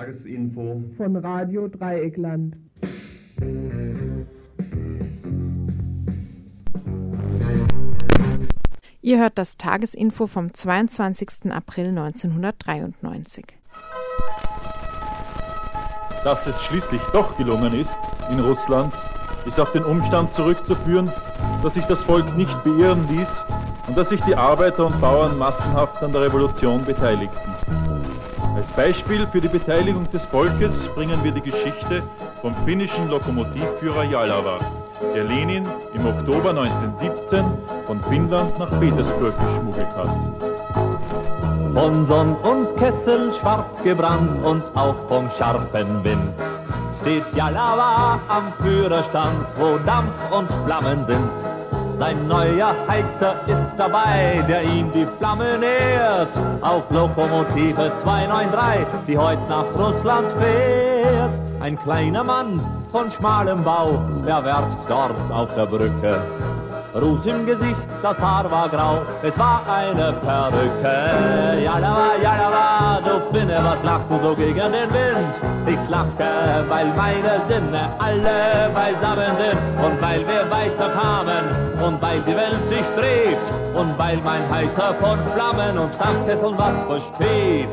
Tagesinfo von Radio Dreieckland. Ihr hört das Tagesinfo vom 22. April 1993. Dass es schließlich doch gelungen ist, in Russland, ist auf den Umstand zurückzuführen, dass sich das Volk nicht beirren ließ und dass sich die Arbeiter und Bauern massenhaft an der Revolution beteiligten. Als Beispiel für die Beteiligung des Volkes bringen wir die Geschichte vom finnischen Lokomotivführer Jalava, der Lenin im Oktober 1917 von Finnland nach Petersburg geschmuggelt hat. Von Sonn und Kessel schwarz gebrannt und auch vom scharfen Wind steht Jalava am Führerstand, wo Dampf und Flammen sind. Sein neuer Heizer ist dabei, der ihm die Flamme nährt. Auf Lokomotive 293, die heute nach Russland fährt. Ein kleiner Mann von schmalem Bau, der werkt dort auf der Brücke. Ruß im Gesicht, das Haar war grau, es war eine Perücke. Jalava, Jalava, du Finne, was lachst du so gegen den Wind? Ich lache, weil meine Sinne alle beisammen sind und weil wir weiterkamen und weil die Welt sich dreht und weil mein Heizer von Flammen und Dampfkesseln was versteht.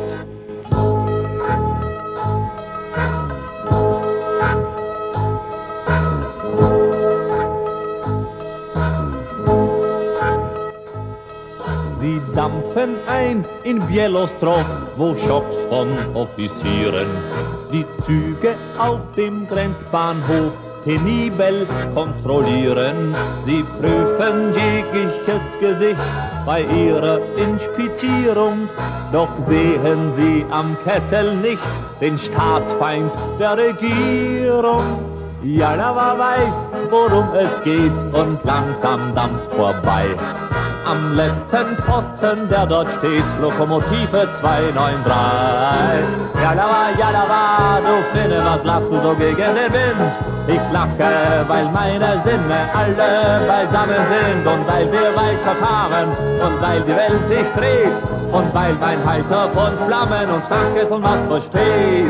Sie dampfen ein in Bielostrow, wo Schocks von Offizieren die Züge auf dem Grenzbahnhof penibel kontrollieren. Sie prüfen jegliches Gesicht bei ihrer Inspizierung, doch sehen sie am Kessel nicht den Staatsfeind der Regierung. Jalava weiß, worum es geht und langsam dampft vorbei. Am letzten Posten, der dort steht, Lokomotive 293. Jalava, Jalava, du Finne, was lachst du so gegen den Wind? Ich lache, weil meine Sinne alle beisammen sind und weil wir weiterfahren und weil die Welt sich dreht und weil mein Heizer von Flammen und Stankkesseln was versteht.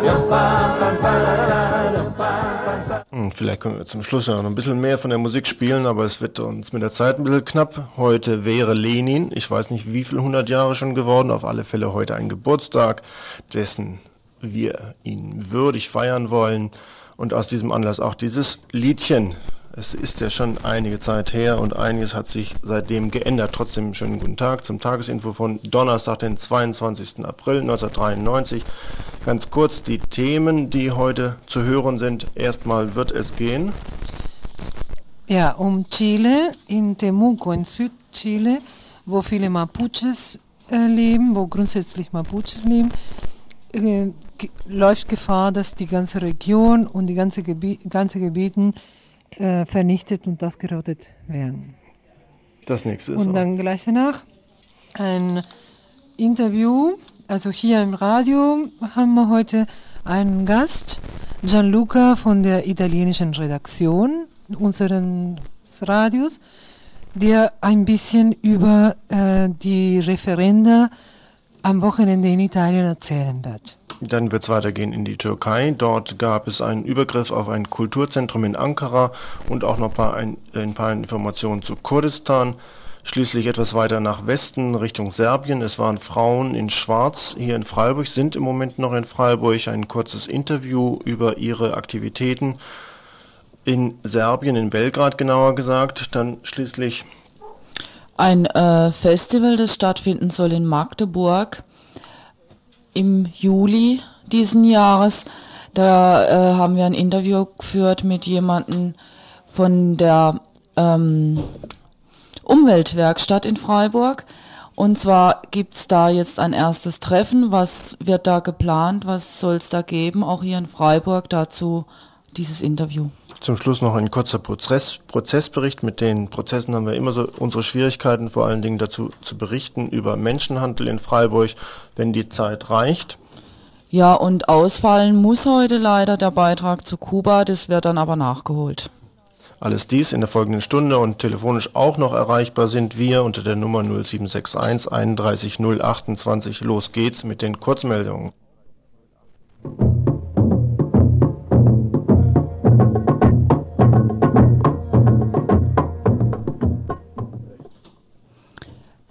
Vielleicht können wir zum Schluss noch ein bisschen mehr von der Musik spielen, aber es wird uns mit der Zeit ein bisschen knapp. Heute wäre Lenin, ich weiß nicht wie viele 100 Jahre schon geworden, auf alle Fälle heute ein Geburtstag, dessen wir ihn würdig feiern wollen. Und aus diesem Anlass auch dieses Liedchen. Es ist ja schon einige Zeit her und einiges hat sich seitdem geändert. Trotzdem schönen guten Tag zum Tagesinfo von Donnerstag, den 22. April 1993. Ganz kurz die Themen, die heute zu hören sind. Erstmal wird es gehen. Ja, um Chile, in Temuco, in Südchile, wo viele Mapuches leben, wo grundsätzlich Mapuches leben, läuft Gefahr, dass die ganze Region und die ganze Gebiete vernichtet und ausgerottet werden. Das nächste ist und dann gleich danach ein Interview, also hier im Radio haben wir heute einen Gast, Gianluca von der italienischen Redaktion unseres Radios, der ein bisschen über die Referenda am Wochenende in Italien erzählen wird. Dann wird es weitergehen in die Türkei. Dort gab es einen Übergriff auf ein Kulturzentrum in Ankara und auch noch ein paar Informationen zu Kurdistan. Schließlich etwas weiter nach Westen, Richtung Serbien. Es waren Frauen in Schwarz hier in Freiburg, sind im Moment noch in Freiburg. Ein kurzes Interview über ihre Aktivitäten in Serbien, in Belgrad genauer gesagt. Dann schließlich ein Festival, das stattfinden soll in Magdeburg im Juli diesen Jahres. Da haben wir ein Interview geführt mit jemandem von der Umweltwerkstatt in Freiburg. Und zwar gibt's da jetzt ein erstes Treffen. Was wird da geplant? Was soll es da geben? Auch hier in Freiburg dazu dieses Interview. Zum Schluss noch ein kurzer Prozessbericht. Mit den Prozessen haben wir immer so unsere Schwierigkeiten, vor allen Dingen dazu zu berichten über Menschenhandel in Freiburg, wenn die Zeit reicht. Ja, und ausfallen muss heute leider der Beitrag zu Kuba, das wird dann aber nachgeholt. Alles dies in der folgenden Stunde und telefonisch auch noch erreichbar sind wir unter der Nummer 0761 31 028. Los geht's mit den Kurzmeldungen.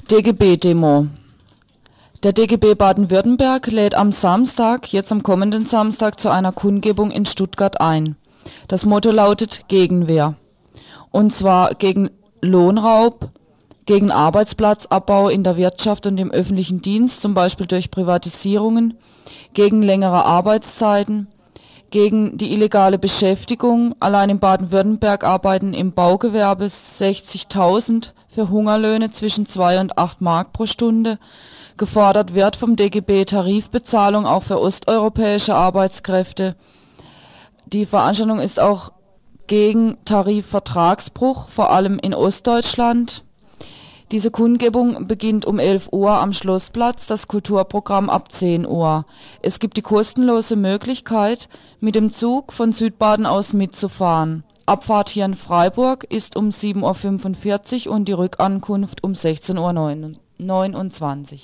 DGB-Demo. Der DGB Baden-Württemberg lädt am Samstag, jetzt am kommenden Samstag, zu einer Kundgebung in Stuttgart ein. Das Motto lautet Gegenwehr. Und zwar gegen Lohnraub, gegen Arbeitsplatzabbau in der Wirtschaft und im öffentlichen Dienst, zum Beispiel durch Privatisierungen, gegen längere Arbeitszeiten, gegen die illegale Beschäftigung. Allein in Baden-Württemberg arbeiten im Baugewerbe 60.000 für Hungerlöhne zwischen 2 und 8 Mark pro Stunde. Gefordert wird vom DGB Tarifbezahlung auch für osteuropäische Arbeitskräfte. Die Veranstaltung ist auch gegen Tarifvertragsbruch, vor allem in Ostdeutschland. Diese Kundgebung beginnt um 11 Uhr am Schlossplatz, das Kulturprogramm ab 10 Uhr. Es gibt die kostenlose Möglichkeit, mit dem Zug von Südbaden aus mitzufahren. Abfahrt hier in Freiburg ist um 7.45 Uhr und die Rückankunft um 16.29 Uhr.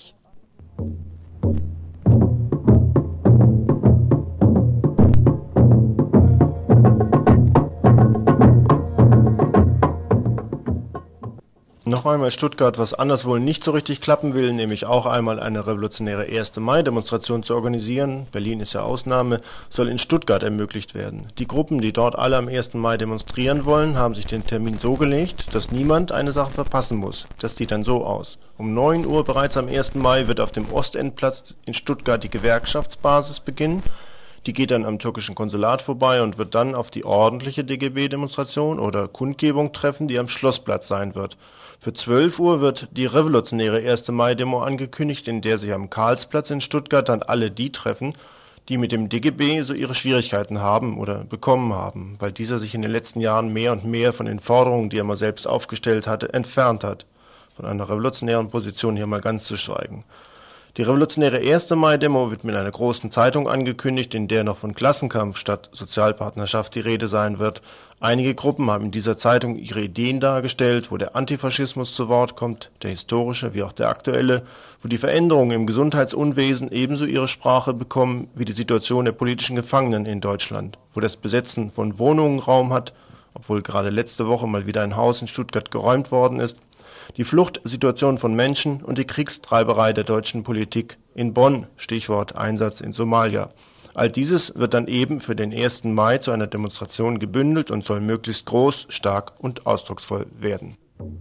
Noch einmal Stuttgart, was anders wohl nicht so richtig klappen will, nämlich auch einmal eine revolutionäre 1. Mai-Demonstration zu organisieren, Berlin ist ja Ausnahme, soll in Stuttgart ermöglicht werden. Die Gruppen, die dort alle am 1. Mai demonstrieren wollen, haben sich den Termin so gelegt, dass niemand eine Sache verpassen muss. Das sieht dann so aus. Um 9 Uhr bereits am 1. Mai wird auf dem Ostendplatz in Stuttgart die Gewerkschaftsbasis beginnen. Die geht dann am türkischen Konsulat vorbei und wird dann auf die ordentliche DGB-Demonstration oder Kundgebung treffen, die am Schlossplatz sein wird. Für 12 Uhr wird die revolutionäre 1. Mai-Demo angekündigt, in der sich am Karlsplatz in Stuttgart dann alle die treffen, die mit dem DGB so ihre Schwierigkeiten haben oder bekommen haben, weil dieser sich in den letzten Jahren mehr und mehr von den Forderungen, die er mal selbst aufgestellt hatte, entfernt hat. Von einer revolutionären Position hier mal ganz zu schweigen. Die revolutionäre 1. Mai-Demo wird mit einer großen Zeitung angekündigt, in der noch von Klassenkampf statt Sozialpartnerschaft die Rede sein wird. Einige Gruppen haben in dieser Zeitung ihre Ideen dargestellt, wo der Antifaschismus zu Wort kommt, der historische wie auch der aktuelle, wo die Veränderungen im Gesundheitsunwesen ebenso ihre Sprache bekommen wie die Situation der politischen Gefangenen in Deutschland, wo das Besetzen von Wohnungen Raum hat, obwohl gerade letzte Woche mal wieder ein Haus in Stuttgart geräumt worden ist, die Fluchtsituation von Menschen und die Kriegstreiberei der deutschen Politik in Bonn, Stichwort Einsatz in Somalia. All dieses wird dann eben für den 1. Mai zu einer Demonstration gebündelt und soll möglichst groß, stark und ausdrucksvoll werden.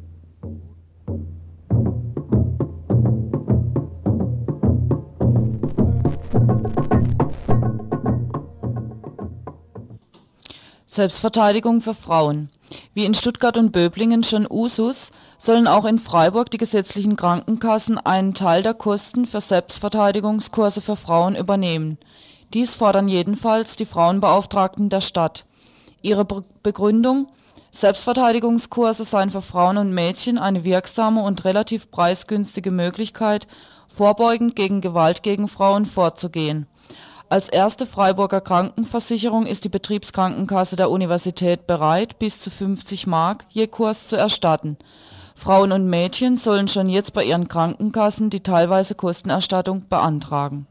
Selbstverteidigung für Frauen. Wie in Stuttgart und Böblingen schon Usus, sollen auch in Freiburg die gesetzlichen Krankenkassen einen Teil der Kosten für Selbstverteidigungskurse für Frauen übernehmen. Dies fordern jedenfalls die Frauenbeauftragten der Stadt. Ihre Begründung: Selbstverteidigungskurse seien für Frauen und Mädchen eine wirksame und relativ preisgünstige Möglichkeit, vorbeugend gegen Gewalt gegen Frauen vorzugehen. Als erste Freiburger Krankenversicherung ist die Betriebskrankenkasse der Universität bereit, bis zu 50 Mark je Kurs zu erstatten. Frauen und Mädchen sollen schon jetzt bei ihren Krankenkassen die teilweise Kostenerstattung beantragen.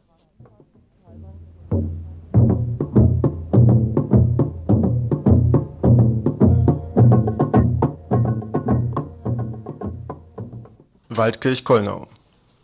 Waldkirch-Kollnau.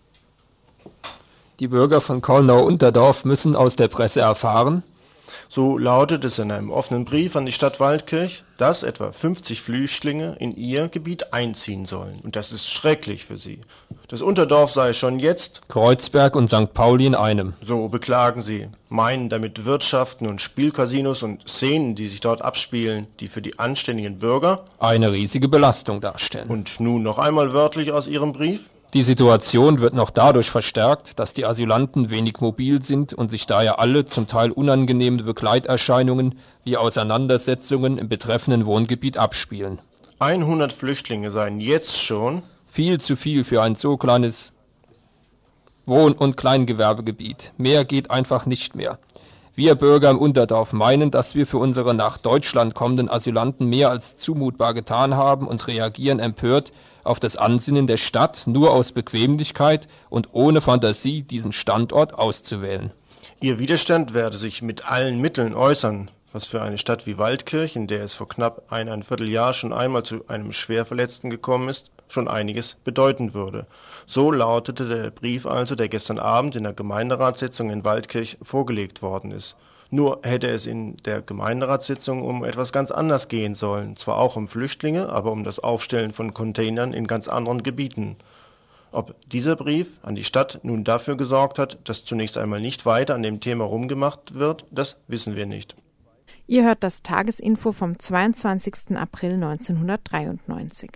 Die Bürger von Kollnau-Unterdorf müssen aus der Presse erfahren, so lautet es in einem offenen Brief an die Stadt Waldkirch, dass etwa 50 Flüchtlinge in ihr Gebiet einziehen sollen. Und das ist schrecklich für sie. Das Unterdorf sei schon jetzt Kreuzberg und St. Pauli in einem. So beklagen sie, meinen damit Wirtschaften und Spielcasinos und Szenen, die sich dort abspielen, die für die anständigen Bürger eine riesige Belastung darstellen. Und nun noch einmal wörtlich aus ihrem Brief: Die Situation wird noch dadurch verstärkt, dass die Asylanten wenig mobil sind und sich daher alle zum Teil unangenehme Begleiterscheinungen wie Auseinandersetzungen im betreffenden Wohngebiet abspielen. 100 Flüchtlinge seien jetzt schon viel zu viel für ein so kleines Wohn- und Kleingewerbegebiet. Mehr geht einfach nicht mehr. Wir Bürger im Unterdorf meinen, dass wir für unsere nach Deutschland kommenden Asylanten mehr als zumutbar getan haben und reagieren empört auf das Ansinnen der Stadt, nur aus Bequemlichkeit und ohne Fantasie diesen Standort auszuwählen. Ihr Widerstand werde sich mit allen Mitteln äußern, was für eine Stadt wie Waldkirch, in der es vor knapp ein Vierteljahr schon einmal zu einem Schwerverletzten gekommen ist, schon einiges bedeuten würde. So lautete der Brief also, der gestern Abend in der Gemeinderatssitzung in Waldkirch vorgelegt worden ist. Nur hätte es in der Gemeinderatssitzung um etwas ganz anderes gehen sollen, zwar auch um Flüchtlinge, aber um das Aufstellen von Containern in ganz anderen Gebieten. Ob dieser Brief an die Stadt nun dafür gesorgt hat, dass zunächst einmal nicht weiter an dem Thema rumgemacht wird, das wissen wir nicht. Ihr hört das Tagesinfo vom 22. April 1993.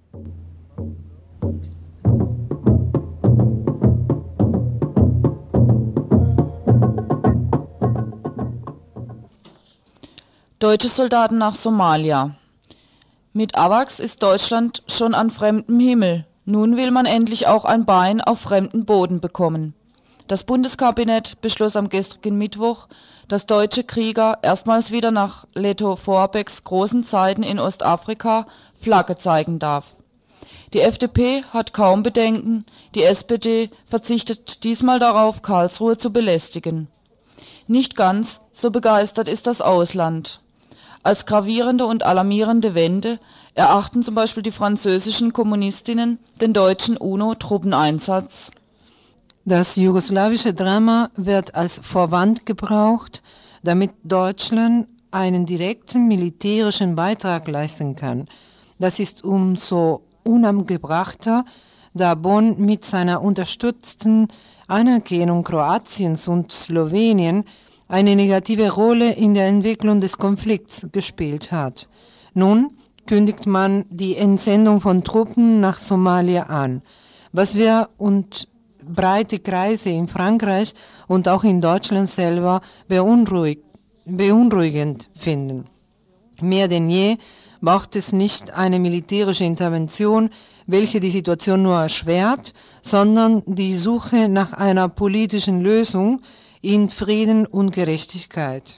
Deutsche Soldaten nach Somalia. Mit AWACS ist Deutschland schon an fremdem Himmel. Nun will man endlich auch ein Bein auf fremden Boden bekommen. Das Bundeskabinett beschloss am gestrigen Mittwoch, dass deutsche Krieger erstmals wieder nach Leto Vorbecks großen Zeiten in Ostafrika Flagge zeigen darf. Die FDP hat kaum Bedenken, die SPD verzichtet diesmal darauf, Karlsruhe zu belästigen. Nicht ganz so begeistert ist das Ausland. Als gravierende und alarmierende Wende erachten zum Beispiel die französischen Kommunistinnen den deutschen UNO-Truppeneinsatz. Das jugoslawische Drama wird als Vorwand gebraucht, damit Deutschland einen direkten militärischen Beitrag leisten kann. Das ist umso unangebrachter, da Bonn mit seiner unterstützten Anerkennung Kroatiens und Slowenien eine negative Rolle in der Entwicklung des Konflikts gespielt hat. Nun kündigt man die Entsendung von Truppen nach Somalia an, was wir und breite Kreise in Frankreich und auch in Deutschland selber beunruhigend finden. Mehr denn je braucht es nicht eine militärische Intervention, welche die Situation nur erschwert, sondern die Suche nach einer politischen Lösung in Frieden und Gerechtigkeit.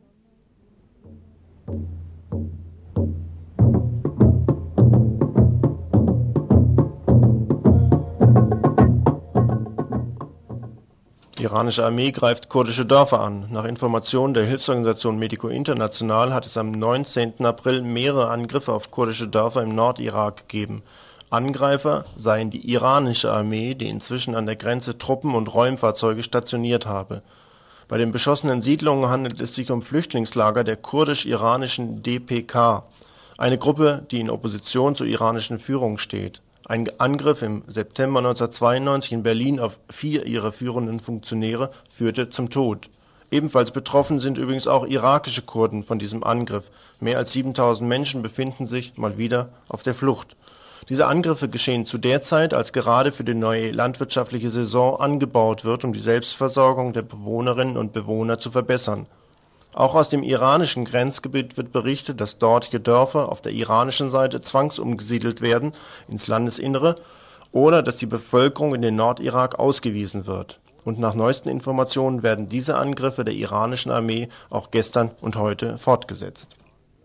Die iranische Armee greift kurdische Dörfer an. Nach Informationen der Hilfsorganisation Medico International hat es am 19. April mehrere Angriffe auf kurdische Dörfer im Nordirak gegeben. Angreifer seien die iranische Armee, die inzwischen an der Grenze Truppen und Räumfahrzeuge stationiert habe. Bei den beschossenen Siedlungen handelt es sich um Flüchtlingslager der kurdisch-iranischen DPK, eine Gruppe, die in Opposition zur iranischen Führung steht. Ein Angriff im September 1992 in Berlin auf 4 ihrer führenden Funktionäre führte zum Tod. Ebenfalls betroffen sind übrigens auch irakische Kurden von diesem Angriff. Mehr als 7000 Menschen befinden sich mal wieder auf der Flucht. Diese Angriffe geschehen zu der Zeit, als gerade für die neue landwirtschaftliche Saison angebaut wird, um die Selbstversorgung der Bewohnerinnen und Bewohner zu verbessern. Auch aus dem iranischen Grenzgebiet wird berichtet, dass dortige Dörfer auf der iranischen Seite zwangsumgesiedelt werden ins Landesinnere oder dass die Bevölkerung in den Nordirak ausgewiesen wird. Und nach neuesten Informationen werden diese Angriffe der iranischen Armee auch gestern und heute fortgesetzt.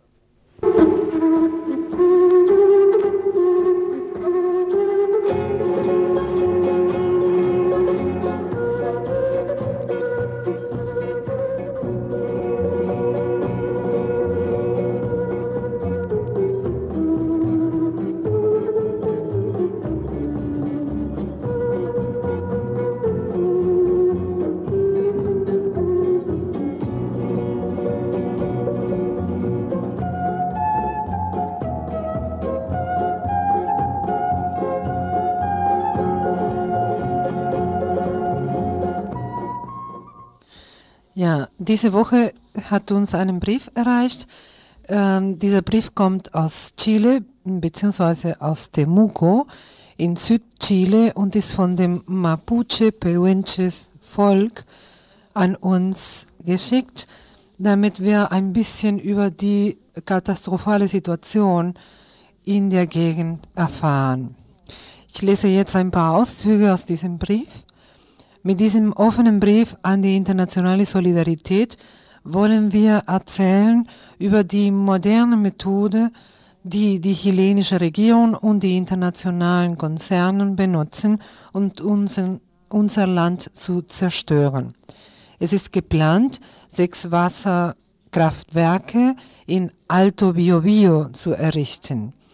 Ja, diese Woche hat uns ein Brief erreicht. Dieser Brief kommt aus Chile, beziehungsweise aus Temuco in Südchile und ist von dem Mapuche-Pehuenches Volk an uns geschickt, damit wir ein bisschen über die katastrophale Situation in der Gegend erfahren. Ich lese jetzt ein paar Auszüge aus diesem Brief. Mit diesem offenen Brief an die internationale Solidarität wollen wir erzählen über die moderne Methode, die die chilenische Regierung und die internationalen Konzerne benutzen, um unser Land zu zerstören. Es ist geplant, 6 Wasserkraftwerke in Alto Biobío zu errichten.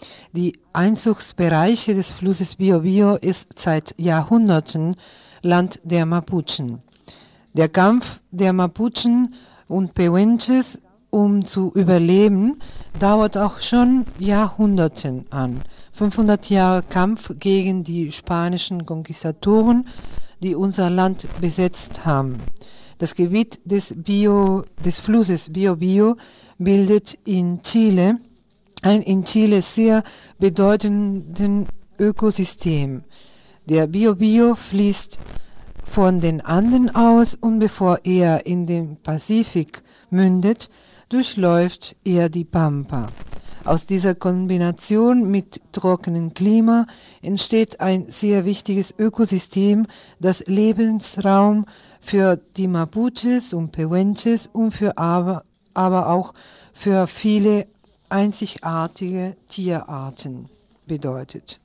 Die Einzugsbereiche des Flusses Biobío ist seit Jahrhunderten Land der Mapuchen. Der Kampf der Mapuchen und Pehuenches, um zu überleben, dauert auch schon Jahrhunderten an. 500 Jahre Kampf gegen die spanischen Konquistadoren, die unser Land besetzt haben. Das Gebiet des Flusses Biobío bildet in Chile ein in Chile sehr bedeutendes Ökosystem. Der Biobío fließt von den Anden aus und bevor er in den Pazifik mündet, durchläuft er die Pampa. Aus dieser Kombination mit trockenem Klima entsteht ein sehr wichtiges Ökosystem, das Lebensraum für die Mapuches und Pehuenches und aber auch für viele einzigartige Tierarten bedeutet.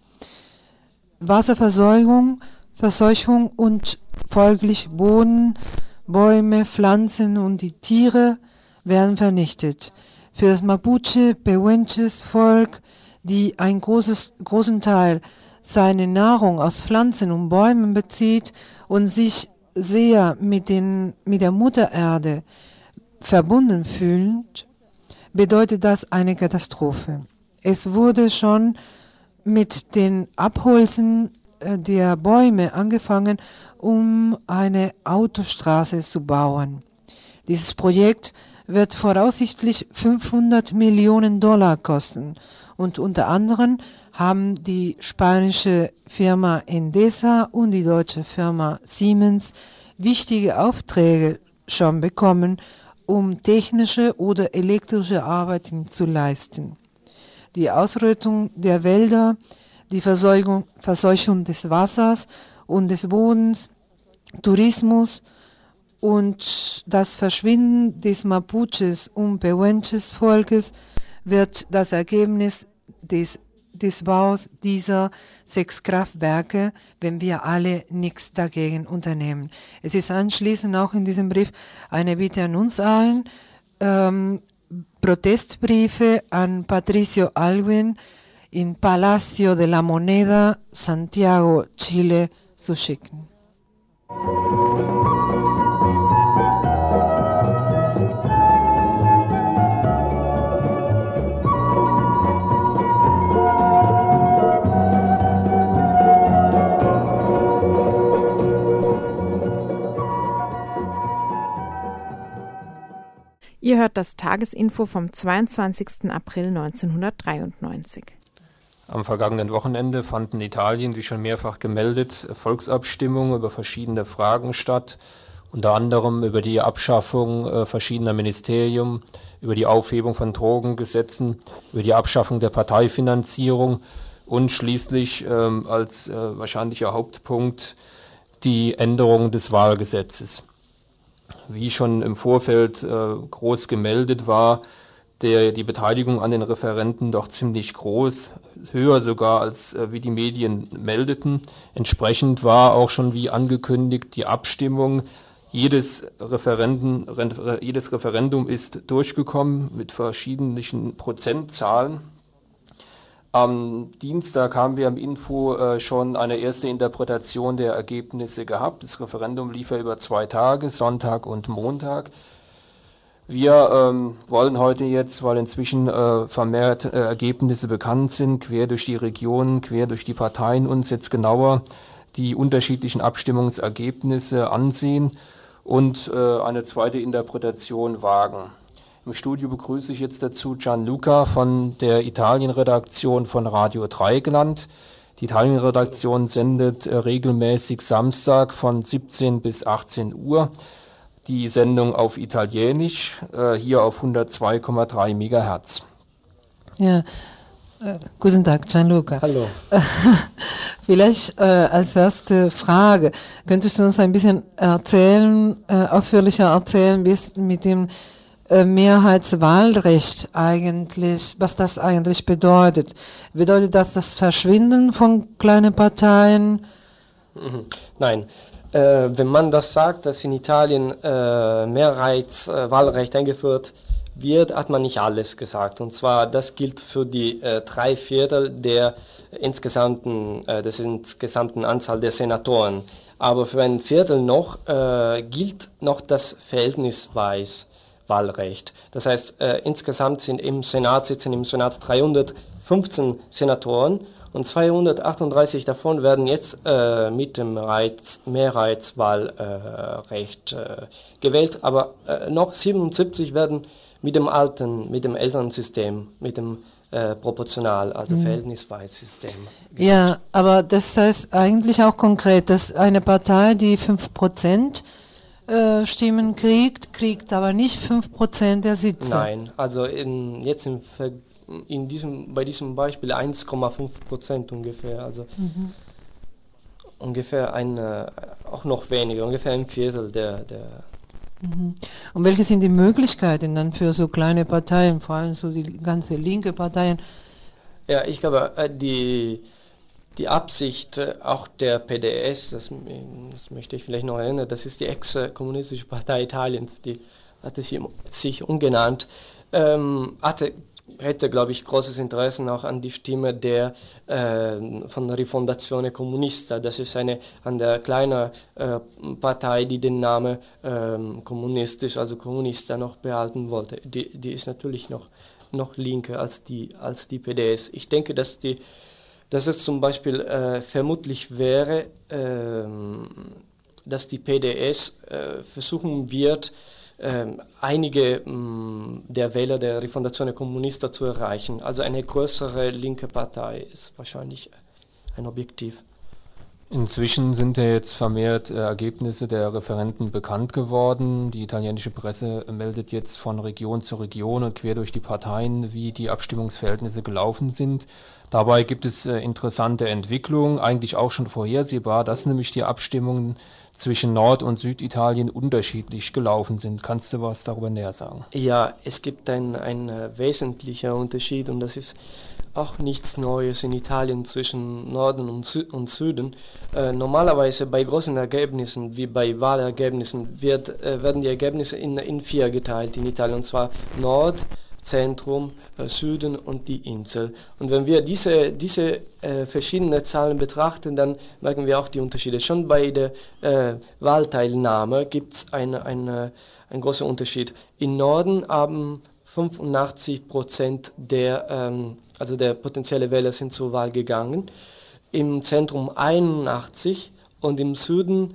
Wasserverseuchung und folglich Boden, Bäume, Pflanzen und die Tiere werden vernichtet. Für das Mapuche-Pehuenches Volk, die einen großen Teil seiner Nahrung aus Pflanzen und Bäumen bezieht und sich sehr mit der Mutter Erde verbunden fühlt, bedeutet das eine Katastrophe. Es wurde schon mit den Abholzen der Bäume angefangen, um eine Autostraße zu bauen. Dieses Projekt wird voraussichtlich $500 Millionen kosten und unter anderem haben die spanische Firma Endesa und die deutsche Firma Siemens wichtige Aufträge schon bekommen, um technische oder elektrische Arbeiten zu leisten. Die Ausrottung der Wälder, die Verseuchung des Wassers und des Bodens, Tourismus und das Verschwinden des Mapuches und Pehuenches Volkes wird das Ergebnis des Baus dieser 6 Kraftwerke, wenn wir alle nichts dagegen unternehmen. Es ist anschließend auch in diesem Brief eine Bitte an uns allen, Protestbriefe an Patricio Aylwin in Palacio de la Moneda, Santiago, Chile, zu schicken. Ihr hört das Tagesinfo vom 22. April 1993. Am vergangenen Wochenende fanden in Italien, wie schon mehrfach gemeldet, Volksabstimmungen über verschiedene Fragen statt, unter anderem über die Abschaffung verschiedener Ministerien, über die Aufhebung von Drogengesetzen, über die Abschaffung der Parteifinanzierung und schließlich als wahrscheinlicher Hauptpunkt die Änderung des Wahlgesetzes. Wie schon im Vorfeld groß gemeldet war, die Beteiligung an den Referenden doch ziemlich groß, höher sogar als wie die Medien meldeten. Entsprechend war auch schon wie angekündigt die Abstimmung. Jedes Referendum ist durchgekommen mit verschiedenen Prozentzahlen. Am Dienstag haben wir im Info schon eine erste Interpretation der Ergebnisse gehabt. Das Referendum lief ja über 2 Tage, Sonntag und Montag. Wir wollen heute jetzt, weil inzwischen vermehrt Ergebnisse bekannt sind, quer durch die Regionen, quer durch die Parteien, uns jetzt genauer die unterschiedlichen Abstimmungsergebnisse ansehen und eine zweite Interpretation wagen. Im Studio begrüße ich jetzt dazu Gianluca von der Italien-Redaktion von Radio Dreieckland. Die Italien-Redaktion sendet regelmäßig Samstag von 17 bis 18 Uhr die Sendung auf Italienisch, hier auf 102,3 Megahertz. Ja, guten Tag, Gianluca. Hallo. Vielleicht als erste Frage, könntest du uns ein bisschen ausführlicher erzählen, wie es mit dem Mehrheitswahlrecht eigentlich, was das eigentlich bedeutet? Bedeutet das das Verschwinden von kleinen Parteien? Nein. Wenn man das sagt, dass in Italien Mehrheitswahlrecht eingeführt wird, hat man nicht alles gesagt. Und zwar, das gilt für die 3/4 der insgesamten Anzahl der Senatoren. Aber für ein Viertel noch gilt noch das Verhältniswahlrecht. Das heißt, insgesamt sitzen im Senat 315 Senatoren und 238 davon werden jetzt mit dem Mehrheitswahlrecht gewählt, aber noch 77 werden mit dem älteren System, mit dem Proportional, also Verhältniswahlsystem. Ja, aber das heißt eigentlich auch konkret, dass eine Partei, die 5% Stimmen kriegt aber nicht 5% der Sitze. Nein, also bei diesem Beispiel 1,5% ungefähr, also ungefähr auch noch weniger, ungefähr ein Viertel der. Und welche sind die Möglichkeiten dann für so kleine Parteien, vor allem so die ganze linke Parteien? Ja, ich glaube, die Absicht auch der PDS, das möchte ich vielleicht noch erinnern, das ist die ex-kommunistische Partei Italiens, die hatte sich umgenannt, hätte, glaube ich, großes Interesse auch an die Stimme von Rifondazione Comunista. Das ist eine kleine Partei, die den Namen kommunistisch, also Kommunista, noch behalten wollte. Die ist natürlich noch linker als die PDS. Ich denke, dass es zum Beispiel vermutlich wäre, dass die PDS versuchen wird, einige der Wähler der Rifondazione Comunista zu erreichen. Also eine größere linke Partei ist wahrscheinlich ein Objektiv. Inzwischen sind ja jetzt vermehrt Ergebnisse der Referenden bekannt geworden. Die italienische Presse meldet jetzt von Region zu Region und quer durch die Parteien, wie die Abstimmungsverhältnisse gelaufen sind. Dabei gibt es interessante Entwicklungen, eigentlich auch schon vorhersehbar, dass nämlich die Abstimmungen zwischen Nord- und Süditalien unterschiedlich gelaufen sind. Kannst du was darüber näher sagen? Ja, es gibt ein wesentlicher Unterschied und das ist auch nichts Neues in Italien zwischen Norden und Süden. Normalerweise bei großen Ergebnissen, wie bei Wahlergebnissen, werden die Ergebnisse in 4 geteilt in Italien, und zwar Nord, Zentrum, Süden und die Insel. Und wenn wir diese verschiedenen Zahlen betrachten, dann merken wir auch die Unterschiede. Schon bei der Wahlteilnahme gibt es einen großen Unterschied. Im Norden haben 85% also der potenzielle Wähler sind zur Wahl gegangen, im Zentrum 81% und im Süden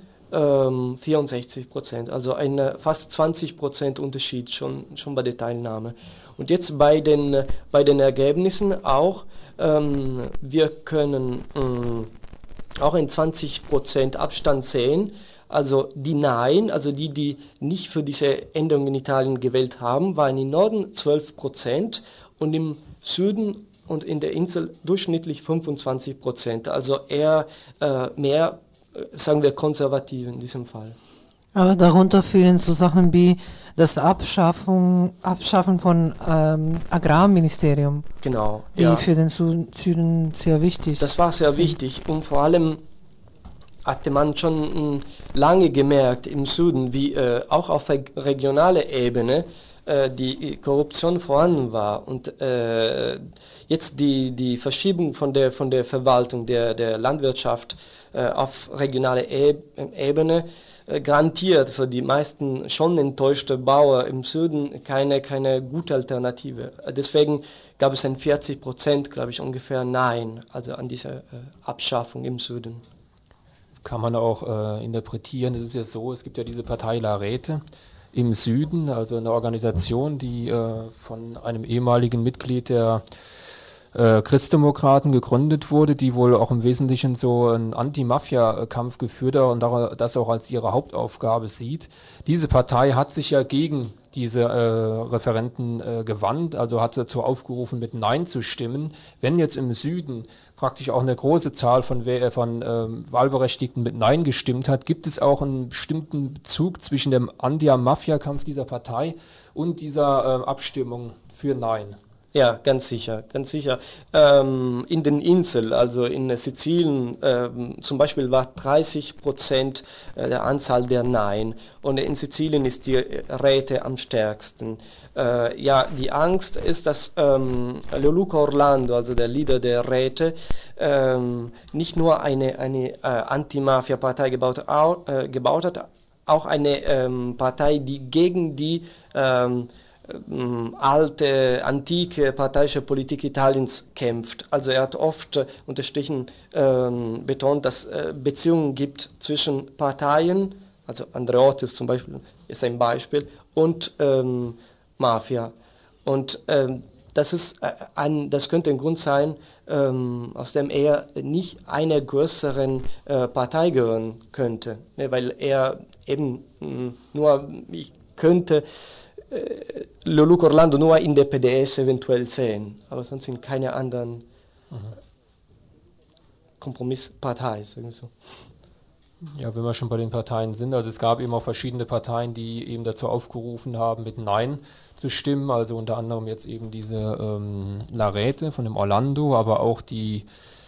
64%, also fast 20% Unterschied schon bei der Teilnahme. Und jetzt bei den Ergebnissen auch, wir können auch einen 20% Abstand sehen, also die Nein, also die nicht für diese Änderung in Italien gewählt haben, waren im Norden 12% und im Süden und in der Insel durchschnittlich 25%, also eher mehr, sagen wir, konservativ in diesem Fall. Aber darunter fehlen so Sachen wie das Abschaffen von Agrarministerium. Genau. Die für den Süden sehr wichtig. Das war sehr wichtig und vor allem hatte man schon lange gemerkt im Süden, wie auch auf regionaler Ebene die Korruption vorhanden war und jetzt die Verschiebung von der Verwaltung der Landwirtschaft auf regionaler Ebene garantiert für die meisten schon enttäuschte Bauern im Süden keine gute Alternative. Deswegen gab es ein 40%, glaube ich, ungefähr Nein, also an dieser Abschaffung im Süden. Kann man auch interpretieren, es ist ja so, es gibt ja diese Partei La Rete im Süden, also eine Organisation, die von einem ehemaligen Mitglied der Christdemokraten gegründet wurde, die wohl auch im Wesentlichen so einen Anti-Mafia-Kampf geführt hat und das auch als ihre Hauptaufgabe sieht. Diese Partei hat sich ja gegen diese Referenden gewandt, also hat dazu aufgerufen, mit Nein zu stimmen. Wenn jetzt im Süden praktisch auch eine große Zahl von Wahlberechtigten mit Nein gestimmt hat, gibt es auch einen bestimmten Bezug zwischen dem Anti-Mafia-Kampf dieser Partei und dieser Abstimmung für Nein. Ja, ganz sicher, ganz sicher. In den Inseln, also in Sizilien, zum Beispiel war 30% der Anzahl der Nein. Und in Sizilien ist die Räte am stärksten. Ja, die Angst ist, dass Leoluca Orlando, also der Leader der Räte, nicht nur eine Anti-Mafia-Partei gebaut hat, auch eine Partei, die gegen die alte, antike parteiische Politik Italiens kämpft. Also er hat oft unterstrichen, betont, dass Beziehungen gibt zwischen Parteien, also Andreottis zum Beispiel ist ein Beispiel, und Mafia. Und das könnte ein Grund sein, aus dem er nicht einer größeren Partei gehören könnte, ne, weil er eben Leoluca Orlando nur in der PDS eventuell sehen, aber sonst in keine anderen Kompromisspartei, sagen wir so. Ja, wenn wir schon bei den Parteien sind, also es gab eben auch verschiedene Parteien, die eben dazu aufgerufen haben, mit Nein zu stimmen, also unter anderem jetzt eben diese La Rete von dem Orlando, aber auch die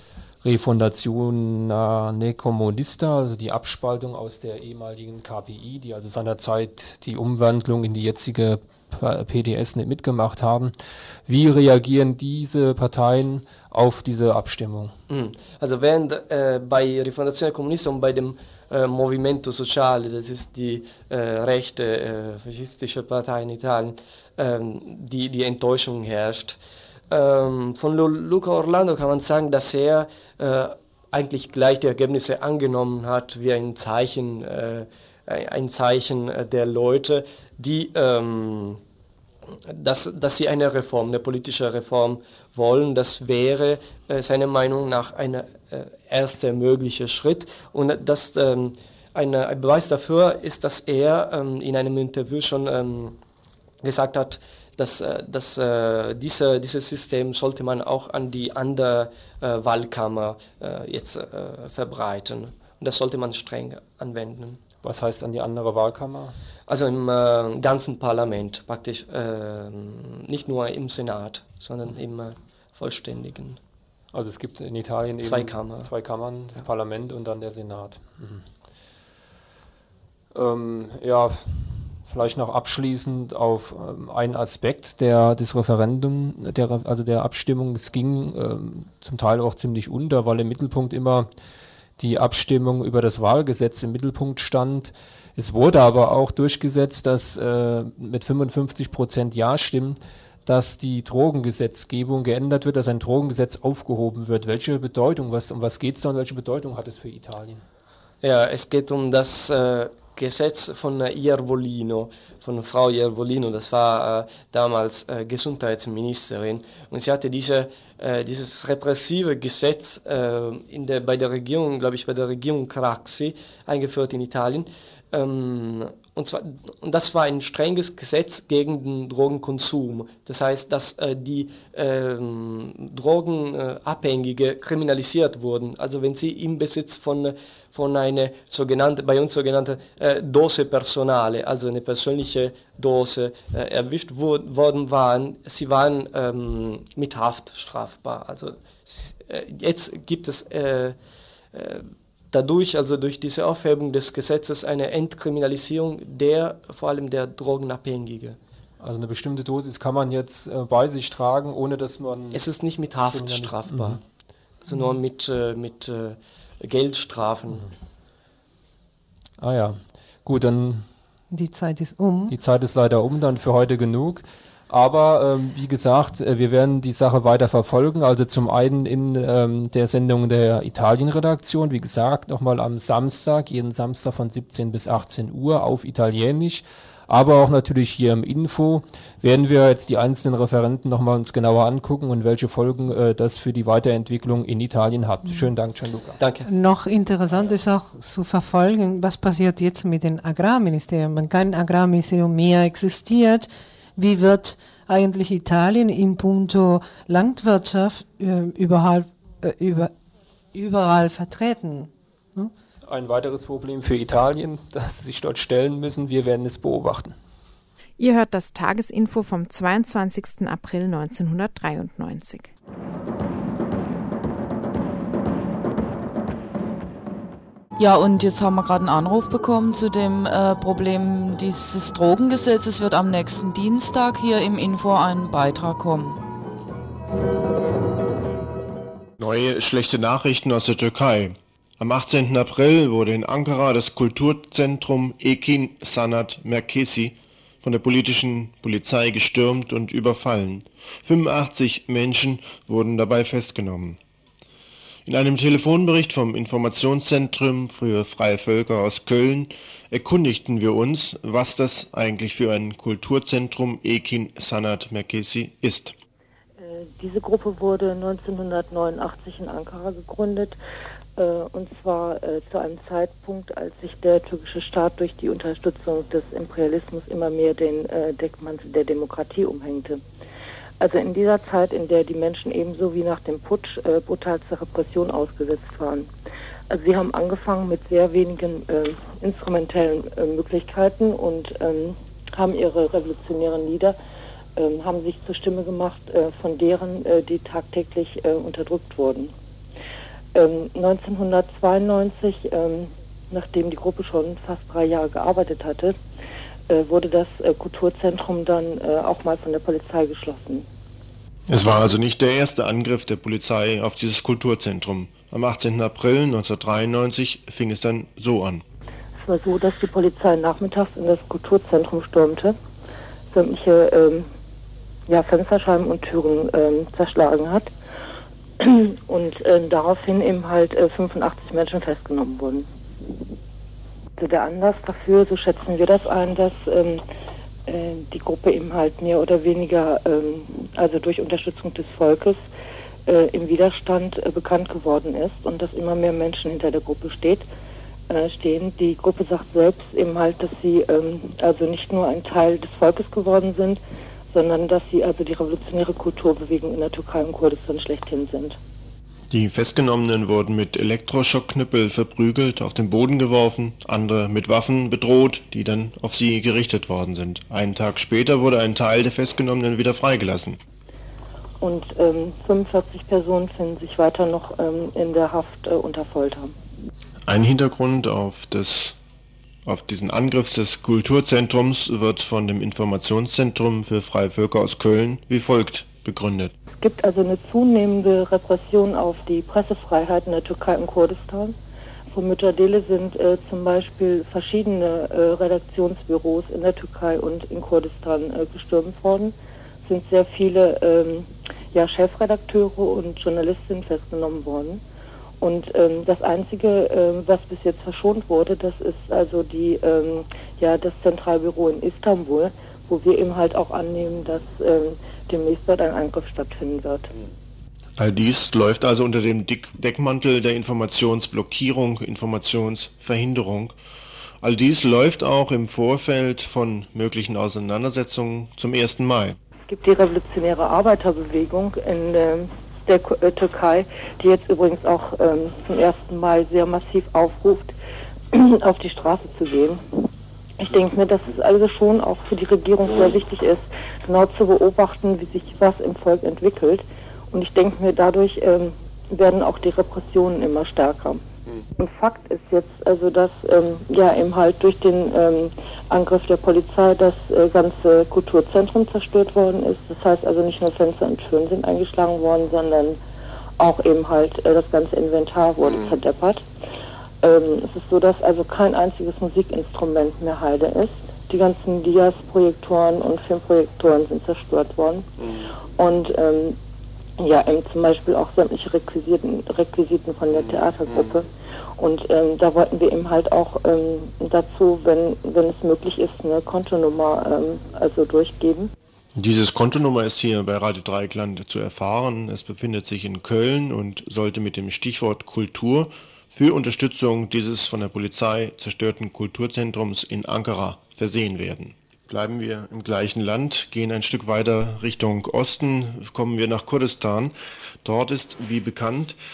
Rifondazione Comunista, also die Abspaltung aus der ehemaligen KPI, die also seinerzeit die Umwandlung in die jetzige PDS nicht mitgemacht haben. Wie reagieren diese Parteien auf diese Abstimmung? Also während bei Rifondazione Comunista und bei dem Movimento Sociale, das ist die rechte faschistische Partei in Italien, die Enttäuschung herrscht. Von Leoluca Orlando kann man sagen, dass er eigentlich gleich die Ergebnisse angenommen hat, wie ein Zeichen der Leute, die dass sie eine Reform, eine politische Reform wollen. Das wäre seiner Meinung nach ein erster möglicher Schritt. Und das ein Beweis dafür ist, dass er in einem Interview schon gesagt hat, dass dieses System sollte man auch an die andere Wahlkammer jetzt verbreiten. Und das sollte man streng anwenden. Was heißt an die andere Wahlkammer? Also im ganzen Parlament, praktisch nicht nur im Senat, sondern im vollständigen. Also es gibt in Italien zwei eben Kammern, das Parlament und dann der Senat. Ja, vielleicht noch abschließend auf einen Aspekt des Referendums, der Abstimmung. Es ging zum Teil auch ziemlich unter, weil im Mittelpunkt immer die Abstimmung über das Wahlgesetz im Mittelpunkt stand. Es wurde aber auch durchgesetzt, dass mit 55% Ja-Stimmen, dass die Drogengesetzgebung geändert wird, dass ein Drogengesetz aufgehoben wird. Welche Bedeutung, um was geht es da und welche Bedeutung hat es für Italien? Ja, es geht um das Gesetz von Iervolino, von Frau Iervolino, das war damals Gesundheitsministerin, und sie hatte dieses repressive Gesetz bei der Regierung Craxi eingeführt in Italien. Und das war ein strenges Gesetz gegen den Drogenkonsum. Das heißt, dass die Drogenabhängige kriminalisiert wurden. Also wenn sie im Besitz von einer bei uns sogenannte Dose Personale, also eine persönliche Dose, erwischt worden waren, sie waren mit Haft strafbar. Also jetzt gibt es durch diese Aufhebung des Gesetzes eine Entkriminalisierung vor allem der Drogenabhängige. Also eine bestimmte Dosis kann man jetzt bei sich tragen, ohne dass man... Es ist nicht mit Haft strafbar, also nur mit Geldstrafen. Ah ja, gut, dann... Die Zeit ist um. Die Zeit ist leider um, dann für heute genug. Aber wie gesagt, wir werden die Sache weiter verfolgen. Also zum einen in der Sendung der Italien-Redaktion, wie gesagt, nochmal am Samstag, jeden Samstag von 17 bis 18 Uhr auf Italienisch. Aber auch natürlich hier im Info werden wir jetzt die einzelnen Referenten nochmal uns genauer angucken und welche Folgen das für die Weiterentwicklung in Italien hat. Schönen Dank, Gianluca. Danke. Noch interessant ist auch zu verfolgen, was passiert jetzt mit den Agrarministerien. Wenn kein Agrarministerium mehr existiert, wie wird eigentlich Italien in puncto Landwirtschaft überall vertreten? Hm? Ein weiteres Problem für Italien, das sie sich dort stellen müssen. Wir werden es beobachten. Ihr hört das Tagesinfo vom 22. April 1993. Ja, und jetzt haben wir gerade einen Anruf bekommen zu dem Problem dieses Drogengesetzes. Wird am nächsten Dienstag hier im Info ein Beitrag kommen. Neue schlechte Nachrichten aus der Türkei. Am 18. April wurde in Ankara das Kulturzentrum Ekin Sanat Merkezi von der politischen Polizei gestürmt und überfallen. 85 Menschen wurden dabei festgenommen. In einem Telefonbericht vom Informationszentrum für freie Völker aus Köln erkundigten wir uns, was das eigentlich für ein Kulturzentrum Ekin Sanat Merkezi ist. Diese Gruppe wurde 1989 in Ankara gegründet, und zwar zu einem Zeitpunkt, als sich der türkische Staat durch die Unterstützung des Imperialismus immer mehr den Deckmantel der Demokratie umhängte. Also in dieser Zeit, in der die Menschen ebenso wie nach dem Putsch brutalster Repression ausgesetzt waren. Also sie haben angefangen mit sehr wenigen instrumentellen Möglichkeiten und haben ihre revolutionären Lieder, haben sich zur Stimme gemacht von deren, die tagtäglich unterdrückt wurden. 1992, nachdem die Gruppe schon fast 3 Jahre gearbeitet hatte, wurde das Kulturzentrum dann auch mal von der Polizei geschlossen. Es war also nicht der erste Angriff der Polizei auf dieses Kulturzentrum. Am 18. April 1993 fing es dann so an. Es war so, dass die Polizei nachmittags in das Kulturzentrum stürmte, sämtliche Fensterscheiben und Türen zerschlagen hat und daraufhin eben halt 85 Menschen festgenommen wurden. Der Anlass dafür, so schätzen wir das ein, dass die Gruppe eben halt mehr oder weniger, also durch Unterstützung des Volkes, im Widerstand bekannt geworden ist und dass immer mehr Menschen hinter der Gruppe stehen. Die Gruppe sagt selbst eben halt, dass sie also nicht nur ein Teil des Volkes geworden sind, sondern dass sie also die revolutionäre Kulturbewegung in der Türkei und Kurdistan schlechthin sind. Die Festgenommenen wurden mit Elektroschockknüppel verprügelt, auf den Boden geworfen, andere mit Waffen bedroht, die dann auf sie gerichtet worden sind. Einen Tag später wurde ein Teil der Festgenommenen wieder freigelassen. Und 45 Personen finden sich weiter noch in der Haft unter Folter. Ein Hintergrund auf diesen Angriff des Kulturzentrums wird von dem Informationszentrum für freie Völker aus Köln wie folgt begründet. Es gibt also eine zunehmende Repression auf die Pressefreiheit in der Türkei und Kurdistan. Von Mütterdele sind zum Beispiel verschiedene Redaktionsbüros in der Türkei und in Kurdistan gestürmt worden. Es sind sehr viele Chefredakteure und Journalistinnen festgenommen worden. Und das Einzige, was bis jetzt verschont wurde, das ist also das Zentralbüro in Istanbul, wo wir eben halt auch annehmen, dass demnächst dort ein Angriff stattfinden wird. All dies läuft also unter dem Deckmantel der Informationsblockierung, Informationsverhinderung. All dies läuft auch im Vorfeld von möglichen Auseinandersetzungen zum 1. Mai. Es gibt die revolutionäre Arbeiterbewegung in der Türkei, die jetzt übrigens auch zum 1. Mai sehr massiv aufruft, auf die Straße zu gehen. Ich denke mir, dass es also schon auch für die Regierung sehr wichtig ist, genau zu beobachten, wie sich was im Volk entwickelt. Und ich denke mir, dadurch werden auch die Repressionen immer stärker. Und Fakt ist jetzt also, dass eben halt durch den Angriff der Polizei das ganze Kulturzentrum zerstört worden ist. Das heißt also nicht nur Fenster und Türen sind eingeschlagen worden, sondern auch eben halt das ganze Inventar wurde zerdeppert. Es ist so, dass also kein einziges Musikinstrument mehr heile ist. Die ganzen Dias, Projektoren und Filmprojektoren sind zerstört worden. Und eben zum Beispiel auch sämtliche Requisiten von der Theatergruppe. Und da wollten wir eben halt auch dazu, wenn es möglich ist, eine Kontonummer durchgeben. Dieses Kontonummer ist hier bei Radio Dreieckland zu erfahren. Es befindet sich in Köln und sollte mit dem Stichwort Kultur für Unterstützung dieses von der Polizei zerstörten Kulturzentrums in Ankara versehen werden. Bleiben wir im gleichen Land, gehen ein Stück weiter Richtung Osten, kommen wir nach Kurdistan. Dort ist, wie bekannt,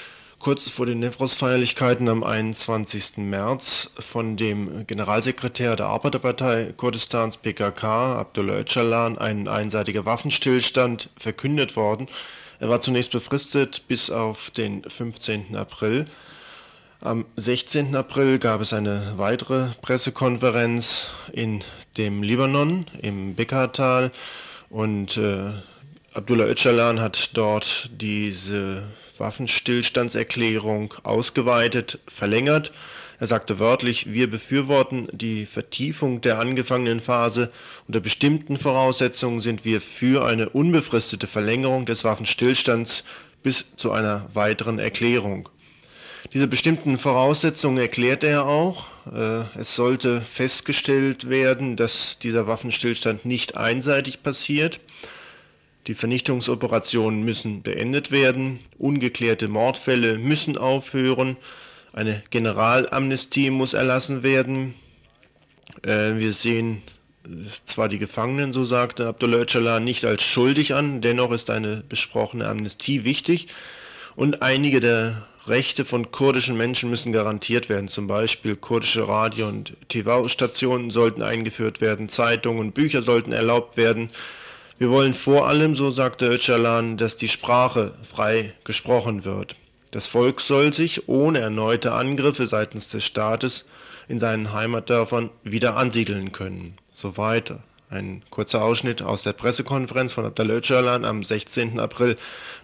kurz vor den Newroz-Feierlichkeiten am 21. März von dem Generalsekretär der Arbeiterpartei Kurdistans PKK, Abdullah Öcalan, ein einseitiger Waffenstillstand verkündet worden. Er war zunächst befristet bis auf den 15. April. Am 16. April gab es eine weitere Pressekonferenz in dem Libanon, im Bekaa-Tal, und Abdullah Öcalan hat dort diese Waffenstillstandserklärung ausgeweitet, verlängert. Er sagte wörtlich: Wir befürworten die Vertiefung der angefangenen Phase. Unter bestimmten Voraussetzungen sind wir für eine unbefristete Verlängerung des Waffenstillstands bis zu einer weiteren Erklärung. Diese bestimmten Voraussetzungen erklärte er auch. Es sollte festgestellt werden, dass dieser Waffenstillstand nicht einseitig passiert. Die Vernichtungsoperationen müssen beendet werden, ungeklärte Mordfälle müssen aufhören, eine Generalamnestie muss erlassen werden. Wir sehen zwar die Gefangenen, so sagte Abdullah Öcalan, nicht als schuldig an, dennoch ist eine besprochene Amnestie wichtig und einige der Rechte von kurdischen Menschen müssen garantiert werden. Zum Beispiel kurdische Radio- und TV-Stationen sollten eingeführt werden, Zeitungen und Bücher sollten erlaubt werden. Wir wollen vor allem, so sagte Öcalan, dass die Sprache frei gesprochen wird. Das Volk soll sich ohne erneute Angriffe seitens des Staates in seinen Heimatdörfern wieder ansiedeln können. Soweit ein kurzer Ausschnitt aus der Pressekonferenz von Abdullah Öcalan am 16. April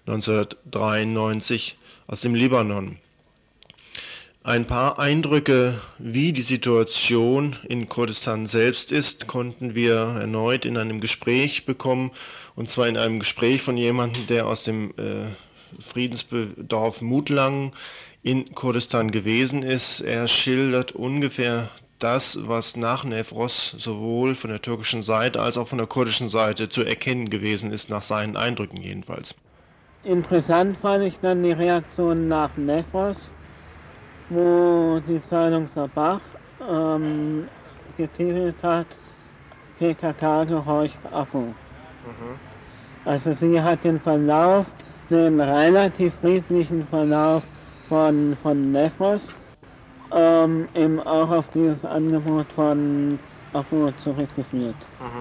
1993 aus dem Libanon. Ein paar Eindrücke, wie die Situation in Kurdistan selbst ist, konnten wir erneut in einem Gespräch bekommen, und zwar in einem Gespräch von jemandem, der aus dem Friedensdorf Mutlang in Kurdistan gewesen ist. Er schildert ungefähr das, was nach Newroz sowohl von der türkischen Seite als auch von der kurdischen Seite zu erkennen gewesen ist, nach seinen Eindrücken jedenfalls. Interessant fand ich dann die Reaktion nach Newroz, wo die Zeitung Sabah getitelt hat: PKK gehorcht Abu. Also sie hat den Verlauf, den relativ friedlichen Verlauf von Newroz eben auch auf dieses Angebot von Abu zurückgeführt.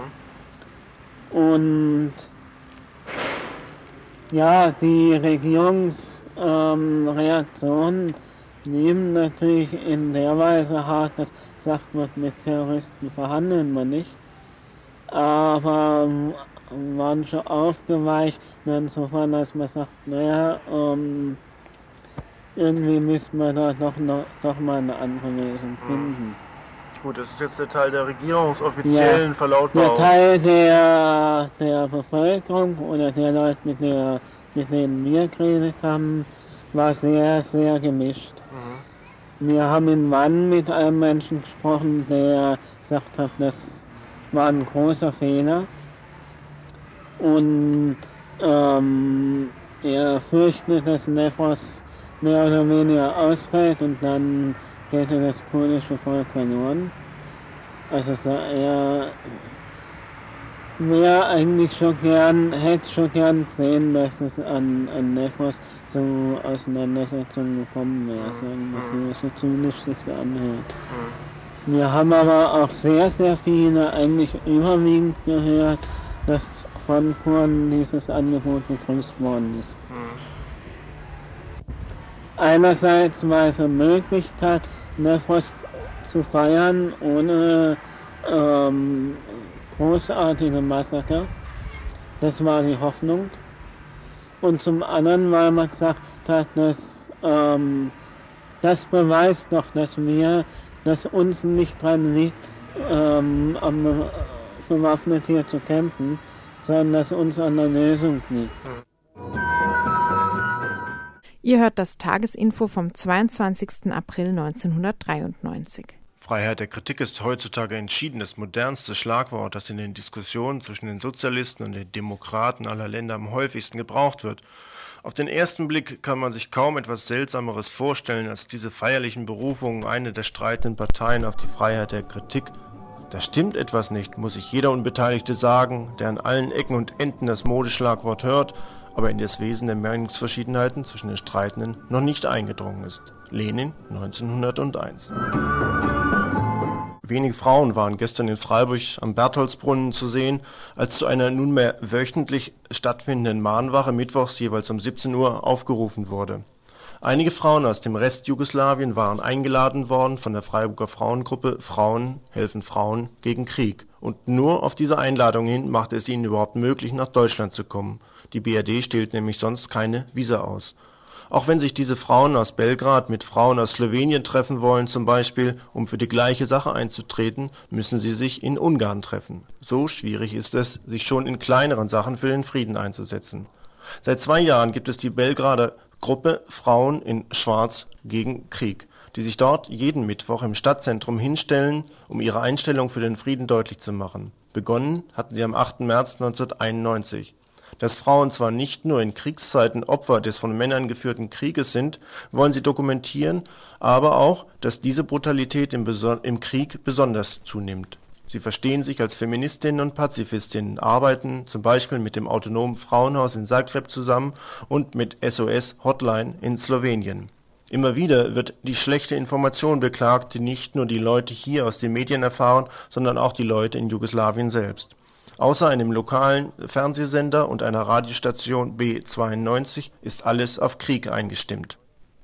Und ja, die Regierungsreaktionen nehmen natürlich in der Weise hart, dass gesagt wird, mit Terroristen verhandeln wir nicht, aber waren schon aufgeweicht, insofern, dass man sagt, naja, irgendwie müssen wir da doch mal eine andere Lösung finden. Gut, das ist jetzt der Teil der regierungsoffiziellen Verlautbarung. Der Teil der Bevölkerung oder der Leute, mit denen wir geredet haben, war sehr, sehr gemischt. Wir haben in Wann mit einem Menschen gesprochen, der gesagt hat, das war ein großer Fehler. Und er fürchtet, dass Newroz mehr oder weniger ausfällt und dann hätte das kurdische Volk verloren. Also er wäre eigentlich hätte schon gern sehen, dass es an Newroz so Auseinandersetzungen gekommen wäre, sagen wir so zumindest sich so anhört. Wir haben aber auch sehr, sehr viele, eigentlich überwiegend gehört, dass von Kurden dieses Angebot begrüßt worden ist. Einerseits war es eine Möglichkeit, Newroz zu feiern ohne großartige Massaker. Das war die Hoffnung. Und zum anderen, weil man gesagt hat, das beweist doch, dass uns nicht dran liegt, bewaffnet hier zu kämpfen, sondern dass uns an der Lösung liegt. Ihr hört das Tagesinfo vom 22. April 1993. Freiheit der Kritik ist heutzutage entschieden das modernste Schlagwort, das in den Diskussionen zwischen den Sozialisten und den Demokraten aller Länder am häufigsten gebraucht wird. Auf den ersten Blick kann man sich kaum etwas Seltsameres vorstellen, als diese feierlichen Berufungen einer der streitenden Parteien auf die Freiheit der Kritik. Da stimmt etwas nicht, muss sich jeder Unbeteiligte sagen, der an allen Ecken und Enden das Modeschlagwort hört, aber in das Wesen der Meinungsverschiedenheiten zwischen den Streitenden noch nicht eingedrungen ist. Lenin, 1901. Wenige Frauen waren gestern in Freiburg am Bertholdsbrunnen zu sehen, als zu einer nunmehr wöchentlich stattfindenden Mahnwache mittwochs jeweils um 17 Uhr aufgerufen wurde. Einige Frauen aus dem Rest Jugoslawien waren eingeladen worden von der Freiburger Frauengruppe Frauen helfen Frauen gegen Krieg. Und nur auf diese Einladung hin machte es ihnen überhaupt möglich, nach Deutschland zu kommen. Die BRD stellt nämlich sonst keine Visa aus. Auch wenn sich diese Frauen aus Belgrad mit Frauen aus Slowenien treffen wollen zum Beispiel, um für die gleiche Sache einzutreten, müssen sie sich in Ungarn treffen. So schwierig ist es, sich schon in kleineren Sachen für den Frieden einzusetzen. Seit 2 Jahren gibt es die Belgrader Gruppe Frauen in Schwarz gegen Krieg, die sich dort jeden Mittwoch im Stadtzentrum hinstellen, um ihre Einstellung für den Frieden deutlich zu machen. Begonnen hatten sie am 8. März 1991. Dass Frauen zwar nicht nur in Kriegszeiten Opfer des von Männern geführten Krieges sind, wollen sie dokumentieren, aber auch, dass diese Brutalität im Krieg besonders zunimmt. Sie verstehen sich als Feministinnen und Pazifistinnen, arbeiten zum Beispiel mit dem Autonomen Frauenhaus in Zagreb zusammen und mit SOS Hotline in Slowenien. Immer wieder wird die schlechte Information beklagt, die nicht nur die Leute hier aus den Medien erfahren, sondern auch die Leute in Jugoslawien selbst. Außer einem lokalen Fernsehsender und einer Radiostation B92 ist alles auf Krieg eingestimmt.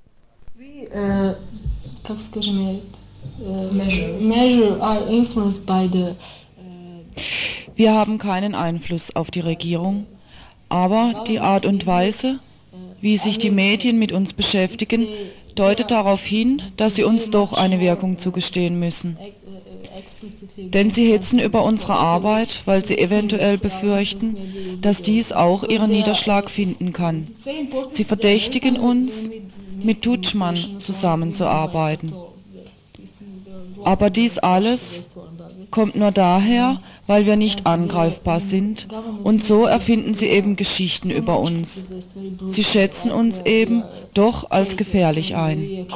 Wir haben keinen Einfluss auf die Regierung, aber die Art und Weise, wie sich die Medien mit uns beschäftigen, deutet darauf hin, dass sie uns doch eine Wirkung zugestehen müssen. Denn sie hetzen über unsere Arbeit, weil sie eventuell befürchten, dass dies auch ihren Niederschlag finden kann. Sie verdächtigen uns, mit Tudjman zusammenzuarbeiten. Aber dies alles kommt nur daher, weil wir nicht angreifbar sind, und so erfinden sie eben Geschichten über uns. Sie schätzen uns eben doch als gefährlich ein.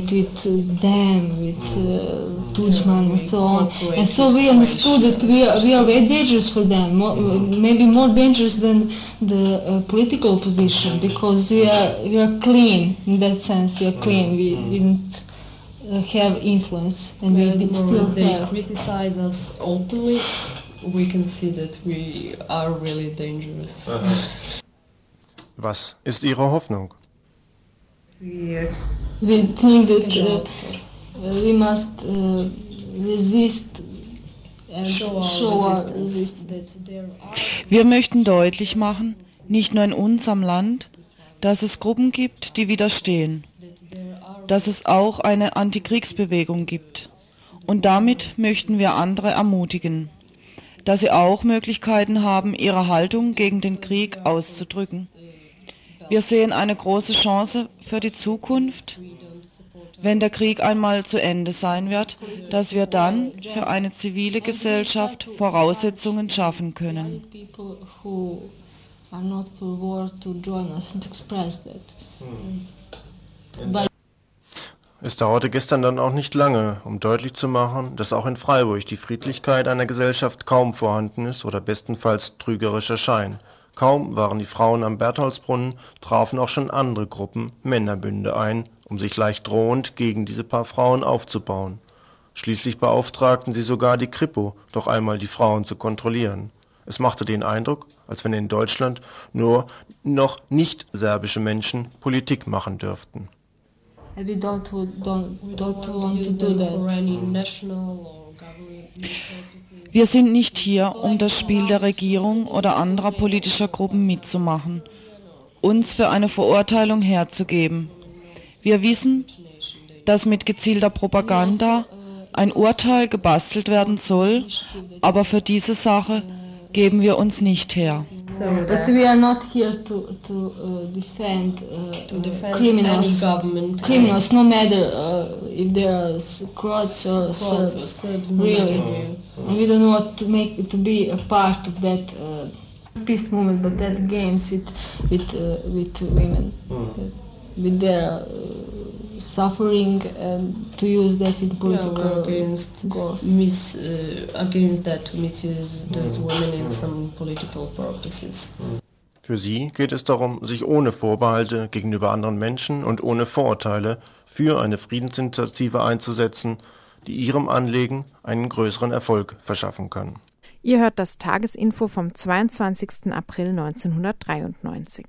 And so we understood that we are very dangerous for them, maybe more dangerous than the political opposition, because we are clean in that sense. We are clean. We didn't have influence, and we still they have. criticize us openly. We can see that we are really dangerous. Was ist Ihre Hoffnung? We think that we must resist and show our resistance. Wir möchten deutlich machen, nicht nur in unserem Land, dass es Gruppen gibt, die widerstehen, dass es auch eine Antikriegsbewegung gibt. Und damit möchten wir andere ermutigen, dass sie auch Möglichkeiten haben, ihre Haltung gegen den Krieg auszudrücken. Wir sehen eine große Chance für die Zukunft, wenn der Krieg einmal zu Ende sein wird, dass wir dann für eine zivile Gesellschaft Voraussetzungen schaffen können. Es dauerte gestern dann auch nicht lange, um deutlich zu machen, dass auch in Freiburg die Friedlichkeit einer Gesellschaft kaum vorhanden ist oder bestenfalls trügerischer Schein. Kaum waren die Frauen am Bertholdsbrunnen, trafen auch schon andere Gruppen Männerbünde ein, um sich leicht drohend gegen diese paar Frauen aufzubauen. Schließlich beauftragten sie sogar die Kripo, doch einmal die Frauen zu kontrollieren. Es machte den Eindruck, als wenn in Deutschland nur noch nicht serbische Menschen Politik machen dürften. We don't want to do that. Wir sind nicht hier, um das Spiel der Regierung oder anderer politischer Gruppen mitzumachen, uns für eine Verurteilung herzugeben. Wir wissen, dass mit gezielter Propaganda ein Urteil gebastelt werden soll, aber für diese Sache geben wir uns nicht her. But we are not here to defend criminals. Criminals, no matter if they are Croats or Serbs, really. And we don't want to be a part of that peace movement, but that games with women, with their suffering, and to use that in political goals. Against that, to misuse those women in some political purposes. Für sie geht es darum, sich ohne Vorbehalte gegenüber anderen Menschen und ohne Vorurteile für eine Friedensinitiative einzusetzen, die ihrem Anliegen einen größeren Erfolg verschaffen kann. Ihr hört das Tagesinfo vom 22. April 1993.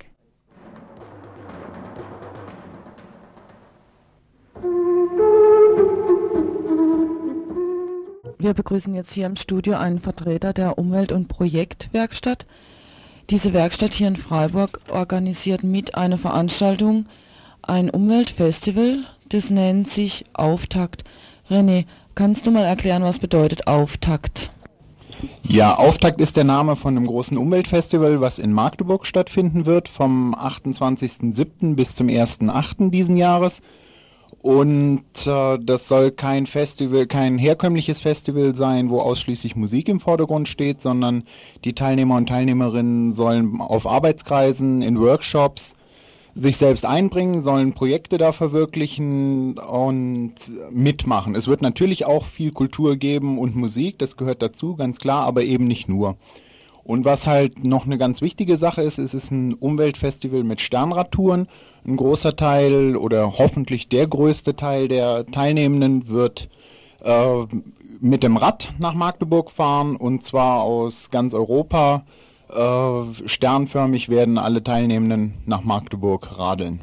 Wir begrüßen jetzt hier im Studio einen Vertreter der Umwelt- und Projektwerkstatt. Diese Werkstatt hier in Freiburg organisiert mit einer Veranstaltung ein Umweltfestival, das nennt sich Auftakt. René, kannst du mal erklären, was bedeutet Auftakt? Ja, Auftakt ist der Name von einem großen Umweltfestival, was in Magdeburg stattfinden wird, vom 28.07. bis zum 1.08. diesen Jahres. Und das soll kein herkömmliches Festival sein, wo ausschließlich Musik im Vordergrund steht, sondern die Teilnehmer und Teilnehmerinnen sollen auf Arbeitskreisen, in Workshops sich selbst einbringen, sollen Projekte da verwirklichen und mitmachen. Es wird natürlich auch viel Kultur geben und Musik, das gehört dazu, ganz klar, aber eben nicht nur. Und was halt noch eine ganz wichtige Sache ist, es ist ein Umweltfestival mit Sternradtouren. Ein großer Teil oder hoffentlich der größte Teil der Teilnehmenden wird mit dem Rad nach Magdeburg fahren, und zwar aus ganz Europa. Sternförmig werden alle Teilnehmenden nach Magdeburg radeln.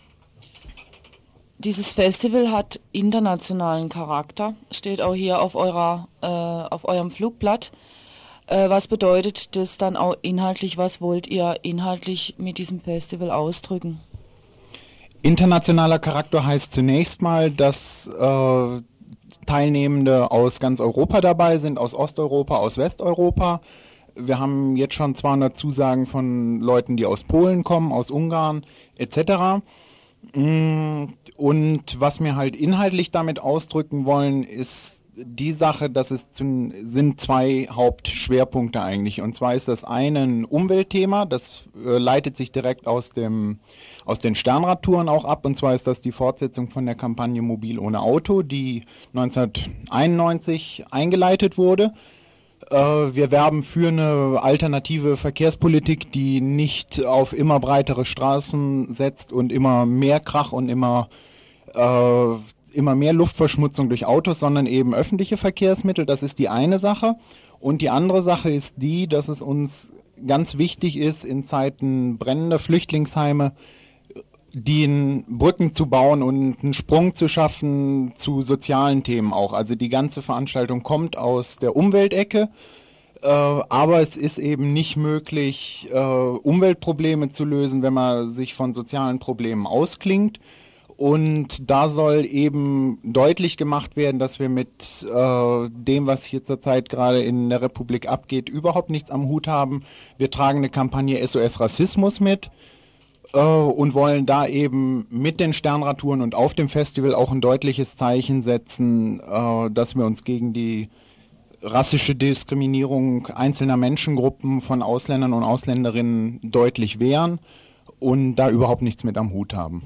Dieses Festival hat internationalen Charakter, steht auch hier auf eurem Flugblatt. Was bedeutet das dann auch inhaltlich? Was wollt ihr inhaltlich mit diesem Festival ausdrücken? Internationaler Charakter heißt zunächst mal, dass Teilnehmende aus ganz Europa dabei sind, aus Osteuropa, aus Westeuropa. Wir haben jetzt schon 200 Zusagen von Leuten, die aus Polen kommen, aus Ungarn etc. Und was wir halt inhaltlich damit ausdrücken wollen, ist die Sache, dass sind zwei Hauptschwerpunkte eigentlich. Und zwar ist das eine ein Umweltthema, das leitet sich direkt aus den Sternradtouren auch ab. Und zwar ist das die Fortsetzung von der Kampagne Mobil ohne Auto, die 1991 eingeleitet wurde. Wir werben für eine alternative Verkehrspolitik, die nicht auf immer breitere Straßen setzt und immer mehr Krach und immer mehr Luftverschmutzung durch Autos, sondern eben öffentliche Verkehrsmittel. Das ist die eine Sache. Und die andere Sache ist die, dass es uns ganz wichtig ist, in Zeiten brennender Flüchtlingsheime die Brücken zu bauen und einen Sprung zu schaffen zu sozialen Themen auch. Also die ganze Veranstaltung kommt aus der Umweltecke, aber es ist eben nicht möglich, Umweltprobleme zu lösen, wenn man sich von sozialen Problemen ausklingt. Und da soll eben deutlich gemacht werden, dass wir mit dem, was hier zurzeit gerade in der Republik abgeht, überhaupt nichts am Hut haben. Wir tragen eine Kampagne SOS Rassismus mit und wollen da eben mit den Sternradtouren und auf dem Festival auch ein deutliches Zeichen setzen, dass wir uns gegen die rassische Diskriminierung einzelner Menschengruppen von Ausländern und Ausländerinnen deutlich wehren und da überhaupt nichts mit am Hut haben.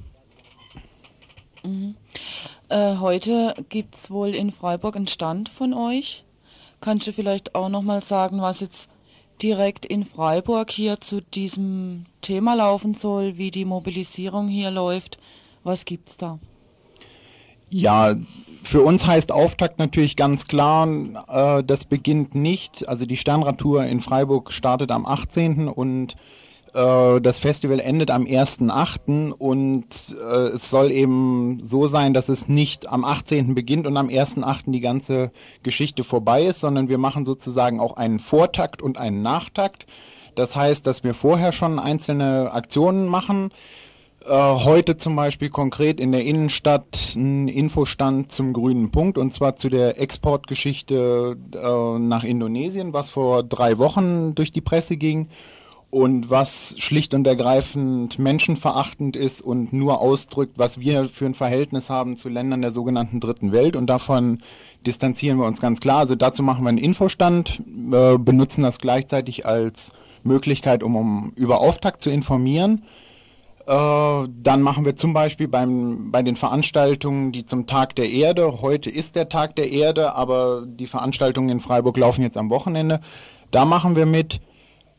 Mhm. Heute gibt es wohl in Freiburg einen Stand von euch. Kannst du vielleicht auch nochmal sagen, was jetzt direkt in Freiburg hier zu diesem Thema laufen soll, wie die Mobilisierung hier läuft? Was gibt's da? Ja, für uns heißt Auftakt natürlich ganz klar, das beginnt nicht, also die Sternradtour in Freiburg startet am 18. und das Festival endet am 1.8. und es soll eben so sein, dass es nicht am 18. beginnt und am 1.8. die ganze Geschichte vorbei ist, sondern wir machen sozusagen auch einen Vortakt und einen Nachtakt. Das heißt, dass wir vorher schon einzelne Aktionen machen. Heute zum Beispiel konkret in der Innenstadt ein Infostand zum grünen Punkt, und zwar zu der Exportgeschichte nach Indonesien, was vor 3 Wochen durch die Presse ging. Und was schlicht und ergreifend menschenverachtend ist und nur ausdrückt, was wir für ein Verhältnis haben zu Ländern der sogenannten Dritten Welt. Und davon distanzieren wir uns ganz klar. Also dazu machen wir einen Infostand, benutzen das gleichzeitig als Möglichkeit, um über Auftakt zu informieren. Dann machen wir zum Beispiel bei den Veranstaltungen, die zum Tag der Erde, heute ist der Tag der Erde, aber die Veranstaltungen in Freiburg laufen jetzt am Wochenende, da machen wir mit.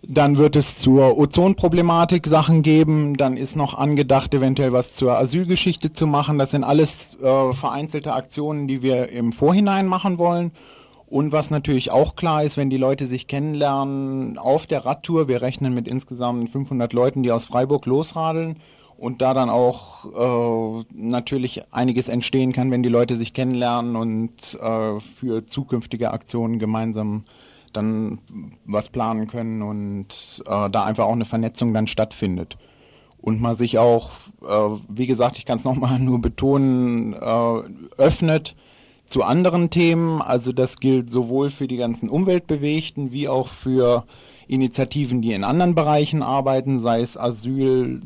Dann wird es zur Ozonproblematik Sachen geben. Dann ist noch angedacht, eventuell was zur Asylgeschichte zu machen. Das sind alles vereinzelte Aktionen, die wir im Vorhinein machen wollen. Und was natürlich auch klar ist, wenn die Leute sich kennenlernen auf der Radtour, wir rechnen mit insgesamt 500 Leuten, die aus Freiburg losradeln. Und da dann auch natürlich einiges entstehen kann, wenn die Leute sich kennenlernen und für zukünftige Aktionen gemeinsam dann was planen können und da einfach auch eine Vernetzung dann stattfindet. Und man sich auch, wie gesagt, ich kann es nochmal nur betonen, öffnet zu anderen Themen. Also das gilt sowohl für die ganzen Umweltbewegten wie auch für Initiativen, die in anderen Bereichen arbeiten, sei es Asyl,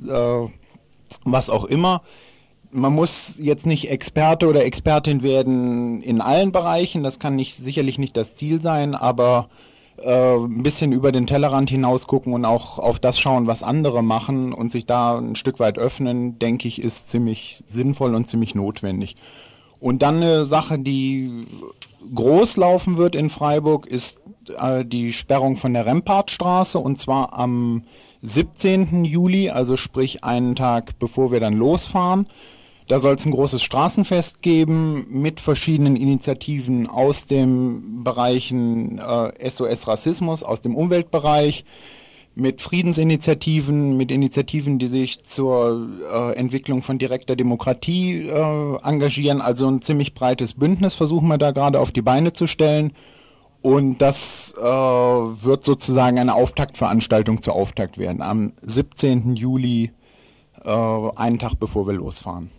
was auch immer. Man muss jetzt nicht Experte oder Expertin werden in allen Bereichen, das kann sicherlich nicht das Ziel sein, aber ein bisschen über den Tellerrand hinaus gucken und auch auf das schauen, was andere machen und sich da ein Stück weit öffnen, denke ich, ist ziemlich sinnvoll und ziemlich notwendig. Und dann eine Sache, die groß laufen wird in Freiburg, ist die Sperrung von der Rempartstraße, und zwar am 17. Juli, also sprich einen Tag bevor wir dann losfahren. Da soll es ein großes Straßenfest geben mit verschiedenen Initiativen aus den Bereichen SOS Rassismus, aus dem Umweltbereich, mit Friedensinitiativen, mit Initiativen, die sich zur Entwicklung von direkter Demokratie engagieren. Also ein ziemlich breites Bündnis versuchen wir da gerade auf die Beine zu stellen. Und das wird sozusagen eine Auftaktveranstaltung zur Auftakt werden. Am 17. Juli, einen Tag bevor wir losfahren.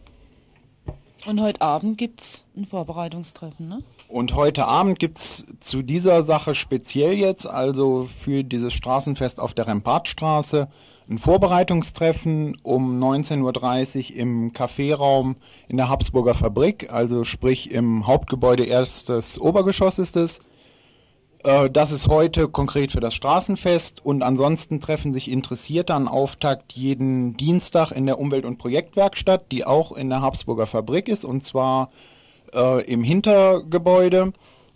Und heute Abend gibt's ein Vorbereitungstreffen, ne? Und heute Abend gibt's zu dieser Sache speziell jetzt, also für dieses Straßenfest auf der Rempartstraße, ein Vorbereitungstreffen um 19.30 Uhr im Caféraum in der Habsburger Fabrik, also sprich im Hauptgebäude erstes Obergeschoss ist es. Das ist heute konkret für das Straßenfest, und ansonsten treffen sich Interessierte an Auftakt jeden Dienstag in der Umwelt- und Projektwerkstatt, die auch in der Habsburger Fabrik ist, und zwar im Hintergebäude,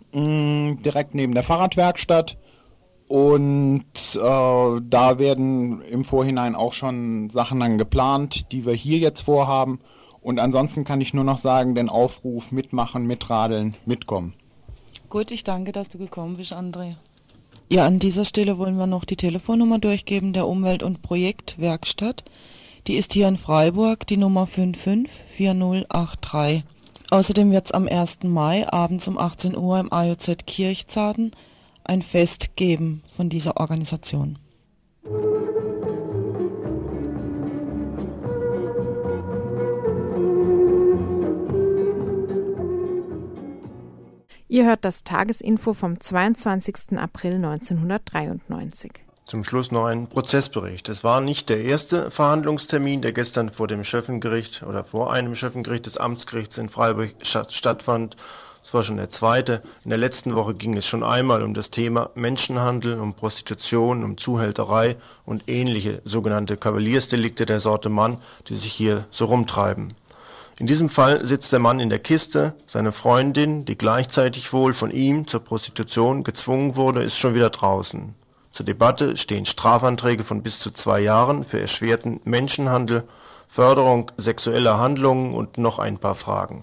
direkt neben der Fahrradwerkstatt. Und da werden im Vorhinein auch schon Sachen dann geplant, die wir hier jetzt vorhaben. Und ansonsten kann ich nur noch sagen, den Aufruf mitmachen, mitradeln, mitkommen. Gut, ich danke, dass du gekommen bist, André. Ja, an dieser Stelle wollen wir noch die Telefonnummer durchgeben der Umwelt- und Projektwerkstatt. Die ist hier in Freiburg, die Nummer 554083. Außerdem wird es am 1. Mai abends um 18 Uhr im AJZ Kirchzarten ein Fest geben von dieser Organisation. Ihr hört das Tagesinfo vom 22. April 1993. Zum Schluss noch ein Prozessbericht. Es war nicht der erste Verhandlungstermin, der gestern vor dem Schöffengericht oder vor einem Schöffengericht des Amtsgerichts in Freiburg stattfand. Es war schon der zweite. In der letzten Woche ging es schon einmal um das Thema Menschenhandel, um Prostitution, um Zuhälterei und ähnliche sogenannte Kavaliersdelikte der Sorte Mann, die sich hier so rumtreiben. In diesem Fall sitzt der Mann in der Kiste, seine Freundin, die gleichzeitig wohl von ihm zur Prostitution gezwungen wurde, ist schon wieder draußen. Zur Debatte stehen Strafanträge von bis zu 2 Jahren für erschwerten Menschenhandel, Förderung sexueller Handlungen und noch ein paar Fragen.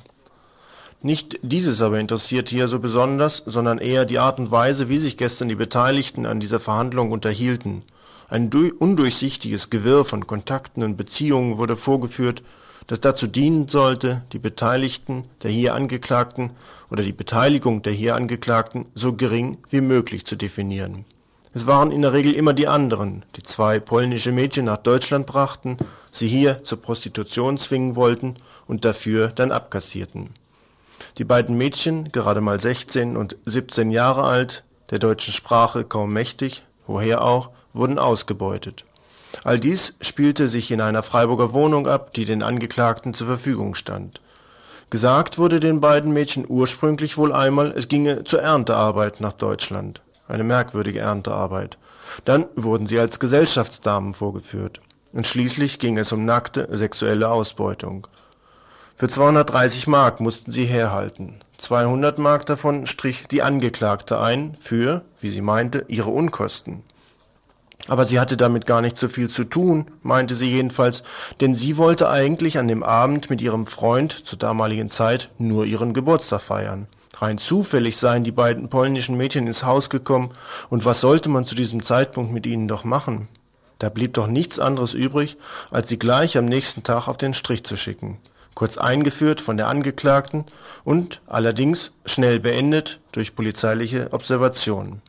Nicht dieses aber interessiert hier so besonders, sondern eher die Art und Weise, wie sich gestern die Beteiligten an dieser Verhandlung unterhielten. Ein undurchsichtiges Gewirr von Kontakten und Beziehungen wurde vorgeführt, das dazu dienen sollte, die Beteiligten der hier Angeklagten oder die Beteiligung der hier Angeklagten so gering wie möglich zu definieren. Es waren in der Regel immer die anderen, die 2 polnische Mädchen nach Deutschland brachten, sie hier zur Prostitution zwingen wollten und dafür dann abkassierten. Die beiden Mädchen, gerade mal 16 und 17 Jahre alt, der deutschen Sprache kaum mächtig, woher auch, wurden ausgebeutet. All dies spielte sich in einer Freiburger Wohnung ab, die den Angeklagten zur Verfügung stand. Gesagt wurde den beiden Mädchen ursprünglich wohl einmal, es ginge zur Erntearbeit nach Deutschland. Eine merkwürdige Erntearbeit. Dann wurden sie als Gesellschaftsdamen vorgeführt. Und schließlich ging es um nackte sexuelle Ausbeutung. Für 230 Mark mussten sie herhalten. 200 Mark davon strich die Angeklagte ein für, wie sie meinte, ihre Unkosten. Aber sie hatte damit gar nicht so viel zu tun, meinte sie jedenfalls, denn sie wollte eigentlich an dem Abend mit ihrem Freund zur damaligen Zeit nur ihren Geburtstag feiern. Rein zufällig seien die beiden polnischen Mädchen ins Haus gekommen, und was sollte man zu diesem Zeitpunkt mit ihnen doch machen? Da blieb doch nichts anderes übrig, als sie gleich am nächsten Tag auf den Strich zu schicken. Kurz eingeführt von der Angeklagten und allerdings schnell beendet durch polizeiliche Observationen.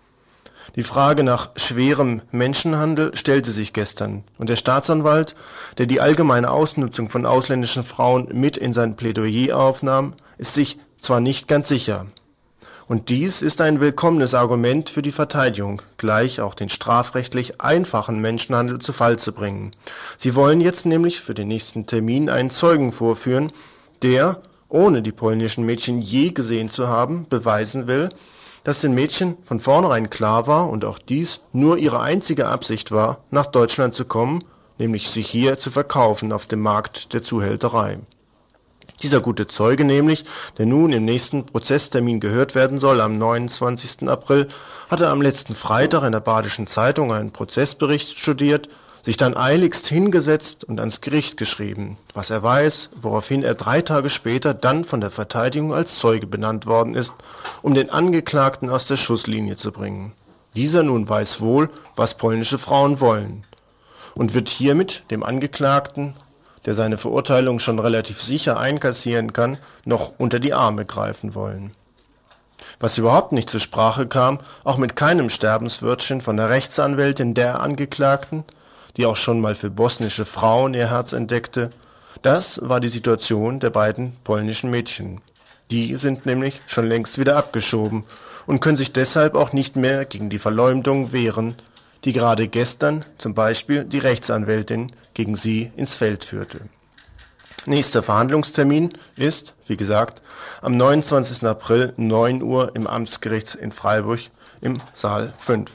Die Frage nach schwerem Menschenhandel stellte sich gestern, und der Staatsanwalt, der die allgemeine Ausnutzung von ausländischen Frauen mit in sein Plädoyer aufnahm, ist sich zwar nicht ganz sicher. Und dies ist ein willkommenes Argument für die Verteidigung, gleich auch den strafrechtlich einfachen Menschenhandel zu Fall zu bringen. Sie wollen jetzt nämlich für den nächsten Termin einen Zeugen vorführen, der, ohne die polnischen Mädchen je gesehen zu haben, beweisen will, dass den Mädchen von vornherein klar war und auch dies nur ihre einzige Absicht war, nach Deutschland zu kommen, nämlich sich hier zu verkaufen auf dem Markt der Zuhälterei. Dieser gute Zeuge nämlich, der nun im nächsten Prozesstermin gehört werden soll, am 29. April, hatte am letzten Freitag in der Badischen Zeitung einen Prozessbericht studiert, sich dann eiligst hingesetzt und ans Gericht geschrieben, was er weiß, woraufhin er 3 Tage später dann von der Verteidigung als Zeuge benannt worden ist, um den Angeklagten aus der Schusslinie zu bringen. Dieser nun weiß wohl, was polnische Frauen wollen, und wird hiermit dem Angeklagten, der seine Verurteilung schon relativ sicher einkassieren kann, noch unter die Arme greifen wollen. Was überhaupt nicht zur Sprache kam, auch mit keinem Sterbenswörtchen von der Rechtsanwältin der Angeklagten, die auch schon mal für bosnische Frauen ihr Herz entdeckte, das war die Situation der beiden polnischen Mädchen. Die sind nämlich schon längst wieder abgeschoben und können sich deshalb auch nicht mehr gegen die Verleumdung wehren, die gerade gestern zum Beispiel die Rechtsanwältin gegen sie ins Feld führte. Nächster Verhandlungstermin ist, wie gesagt, am 29. April 9 Uhr im Amtsgericht in Freiburg im Saal 5.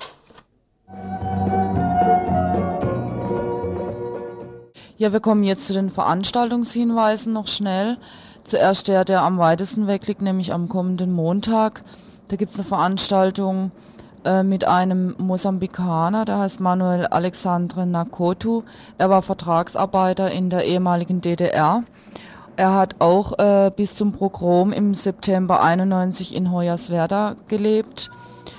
Ja, wir kommen jetzt zu den Veranstaltungshinweisen noch schnell. Zuerst der am weitesten weg liegt, nämlich am kommenden Montag. Da gibt es eine Veranstaltung mit einem Mosambikaner, der heißt Manuel Alexandre Nakotu. Er war Vertragsarbeiter in der ehemaligen DDR. Er hat auch bis zum Pogrom im September 91 in Hoyerswerda gelebt.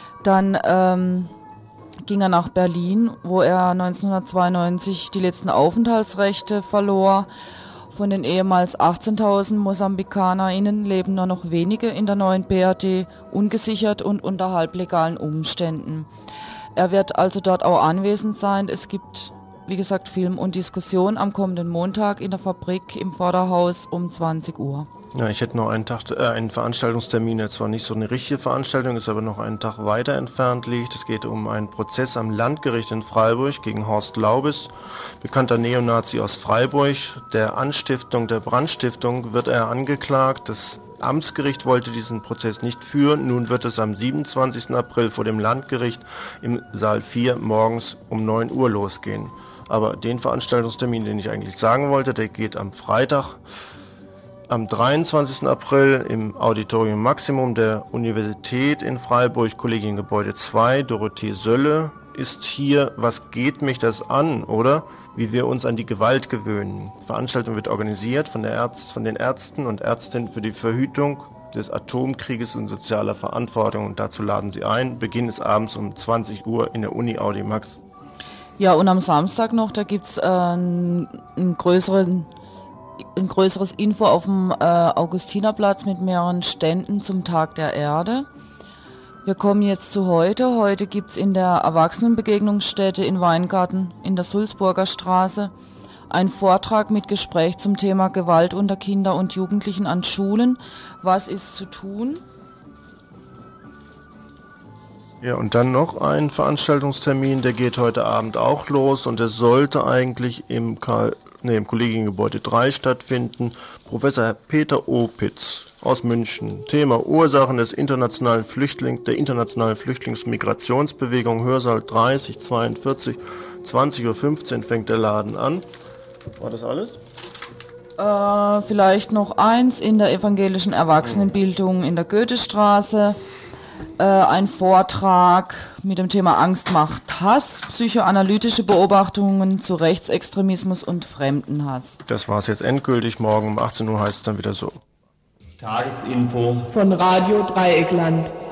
Dann ging er nach Berlin, wo er 1992 die letzten Aufenthaltsrechte verlor. Von den ehemals 18.000 MosambikanerInnen leben nur noch wenige in der neuen BRD, ungesichert und unter halblegalen Umständen. Er wird also dort auch anwesend sein. Es gibt, wie gesagt, Film und Diskussion am kommenden Montag in der Fabrik im Vorderhaus um 20 Uhr. Ja, ich hätte noch einen Veranstaltungstermin, der zwar nicht so eine richtige Veranstaltung ist, aber noch einen Tag weiter entfernt liegt. Es geht um einen Prozess am Landgericht in Freiburg gegen Horst Laubes, bekannter Neonazi aus Freiburg. Der Anstiftung, der Brandstiftung wird er angeklagt. Das Amtsgericht wollte diesen Prozess nicht führen. Nun wird es am 27. April vor dem Landgericht im Saal 4 morgens um 9 Uhr losgehen. Aber den Veranstaltungstermin, den ich eigentlich sagen wollte, der geht am Freitag, am 23. April im Auditorium Maximum der Universität in Freiburg, Kollegiengebäude 2, Dorothee Sölle, ist hier "Was geht mich das an?" oder "Wie wir uns an die Gewalt gewöhnen". Die Veranstaltung wird organisiert von den Ärzten und Ärztinnen für die Verhütung des Atomkrieges und sozialer Verantwortung, und dazu laden sie ein. Beginn ist abends um 20 Uhr in der Uni Audimax. Ja, und am Samstag noch, da gibt's ein größeres Info auf dem Augustinerplatz mit mehreren Ständen zum Tag der Erde. Wir kommen jetzt zu heute. Heute gibt's in der Erwachsenenbegegnungsstätte in Weingarten in der Sulzburger Straße einen Vortrag mit Gespräch zum Thema Gewalt unter Kinder und Jugendlichen an Schulen. Was ist zu tun? Ja, und dann noch ein Veranstaltungstermin, der geht heute Abend auch los, und der sollte eigentlich im Kollegiengebäude 3 stattfinden. Professor Peter Opitz aus München. Thema Ursachen der internationalen Flüchtlingsmigrationsbewegung, Hörsaal 30, 42, 20:15 Uhr fängt der Laden an. War das alles? Vielleicht noch eins in der evangelischen Erwachsenenbildung in der Goethestraße. ein Vortrag mit dem Thema Angst macht Hass, psychoanalytische Beobachtungen zu Rechtsextremismus und Fremdenhass. Das war's jetzt endgültig. Morgen um 18 Uhr heißt es dann wieder so. Tagesinfo von Radio Dreieckland.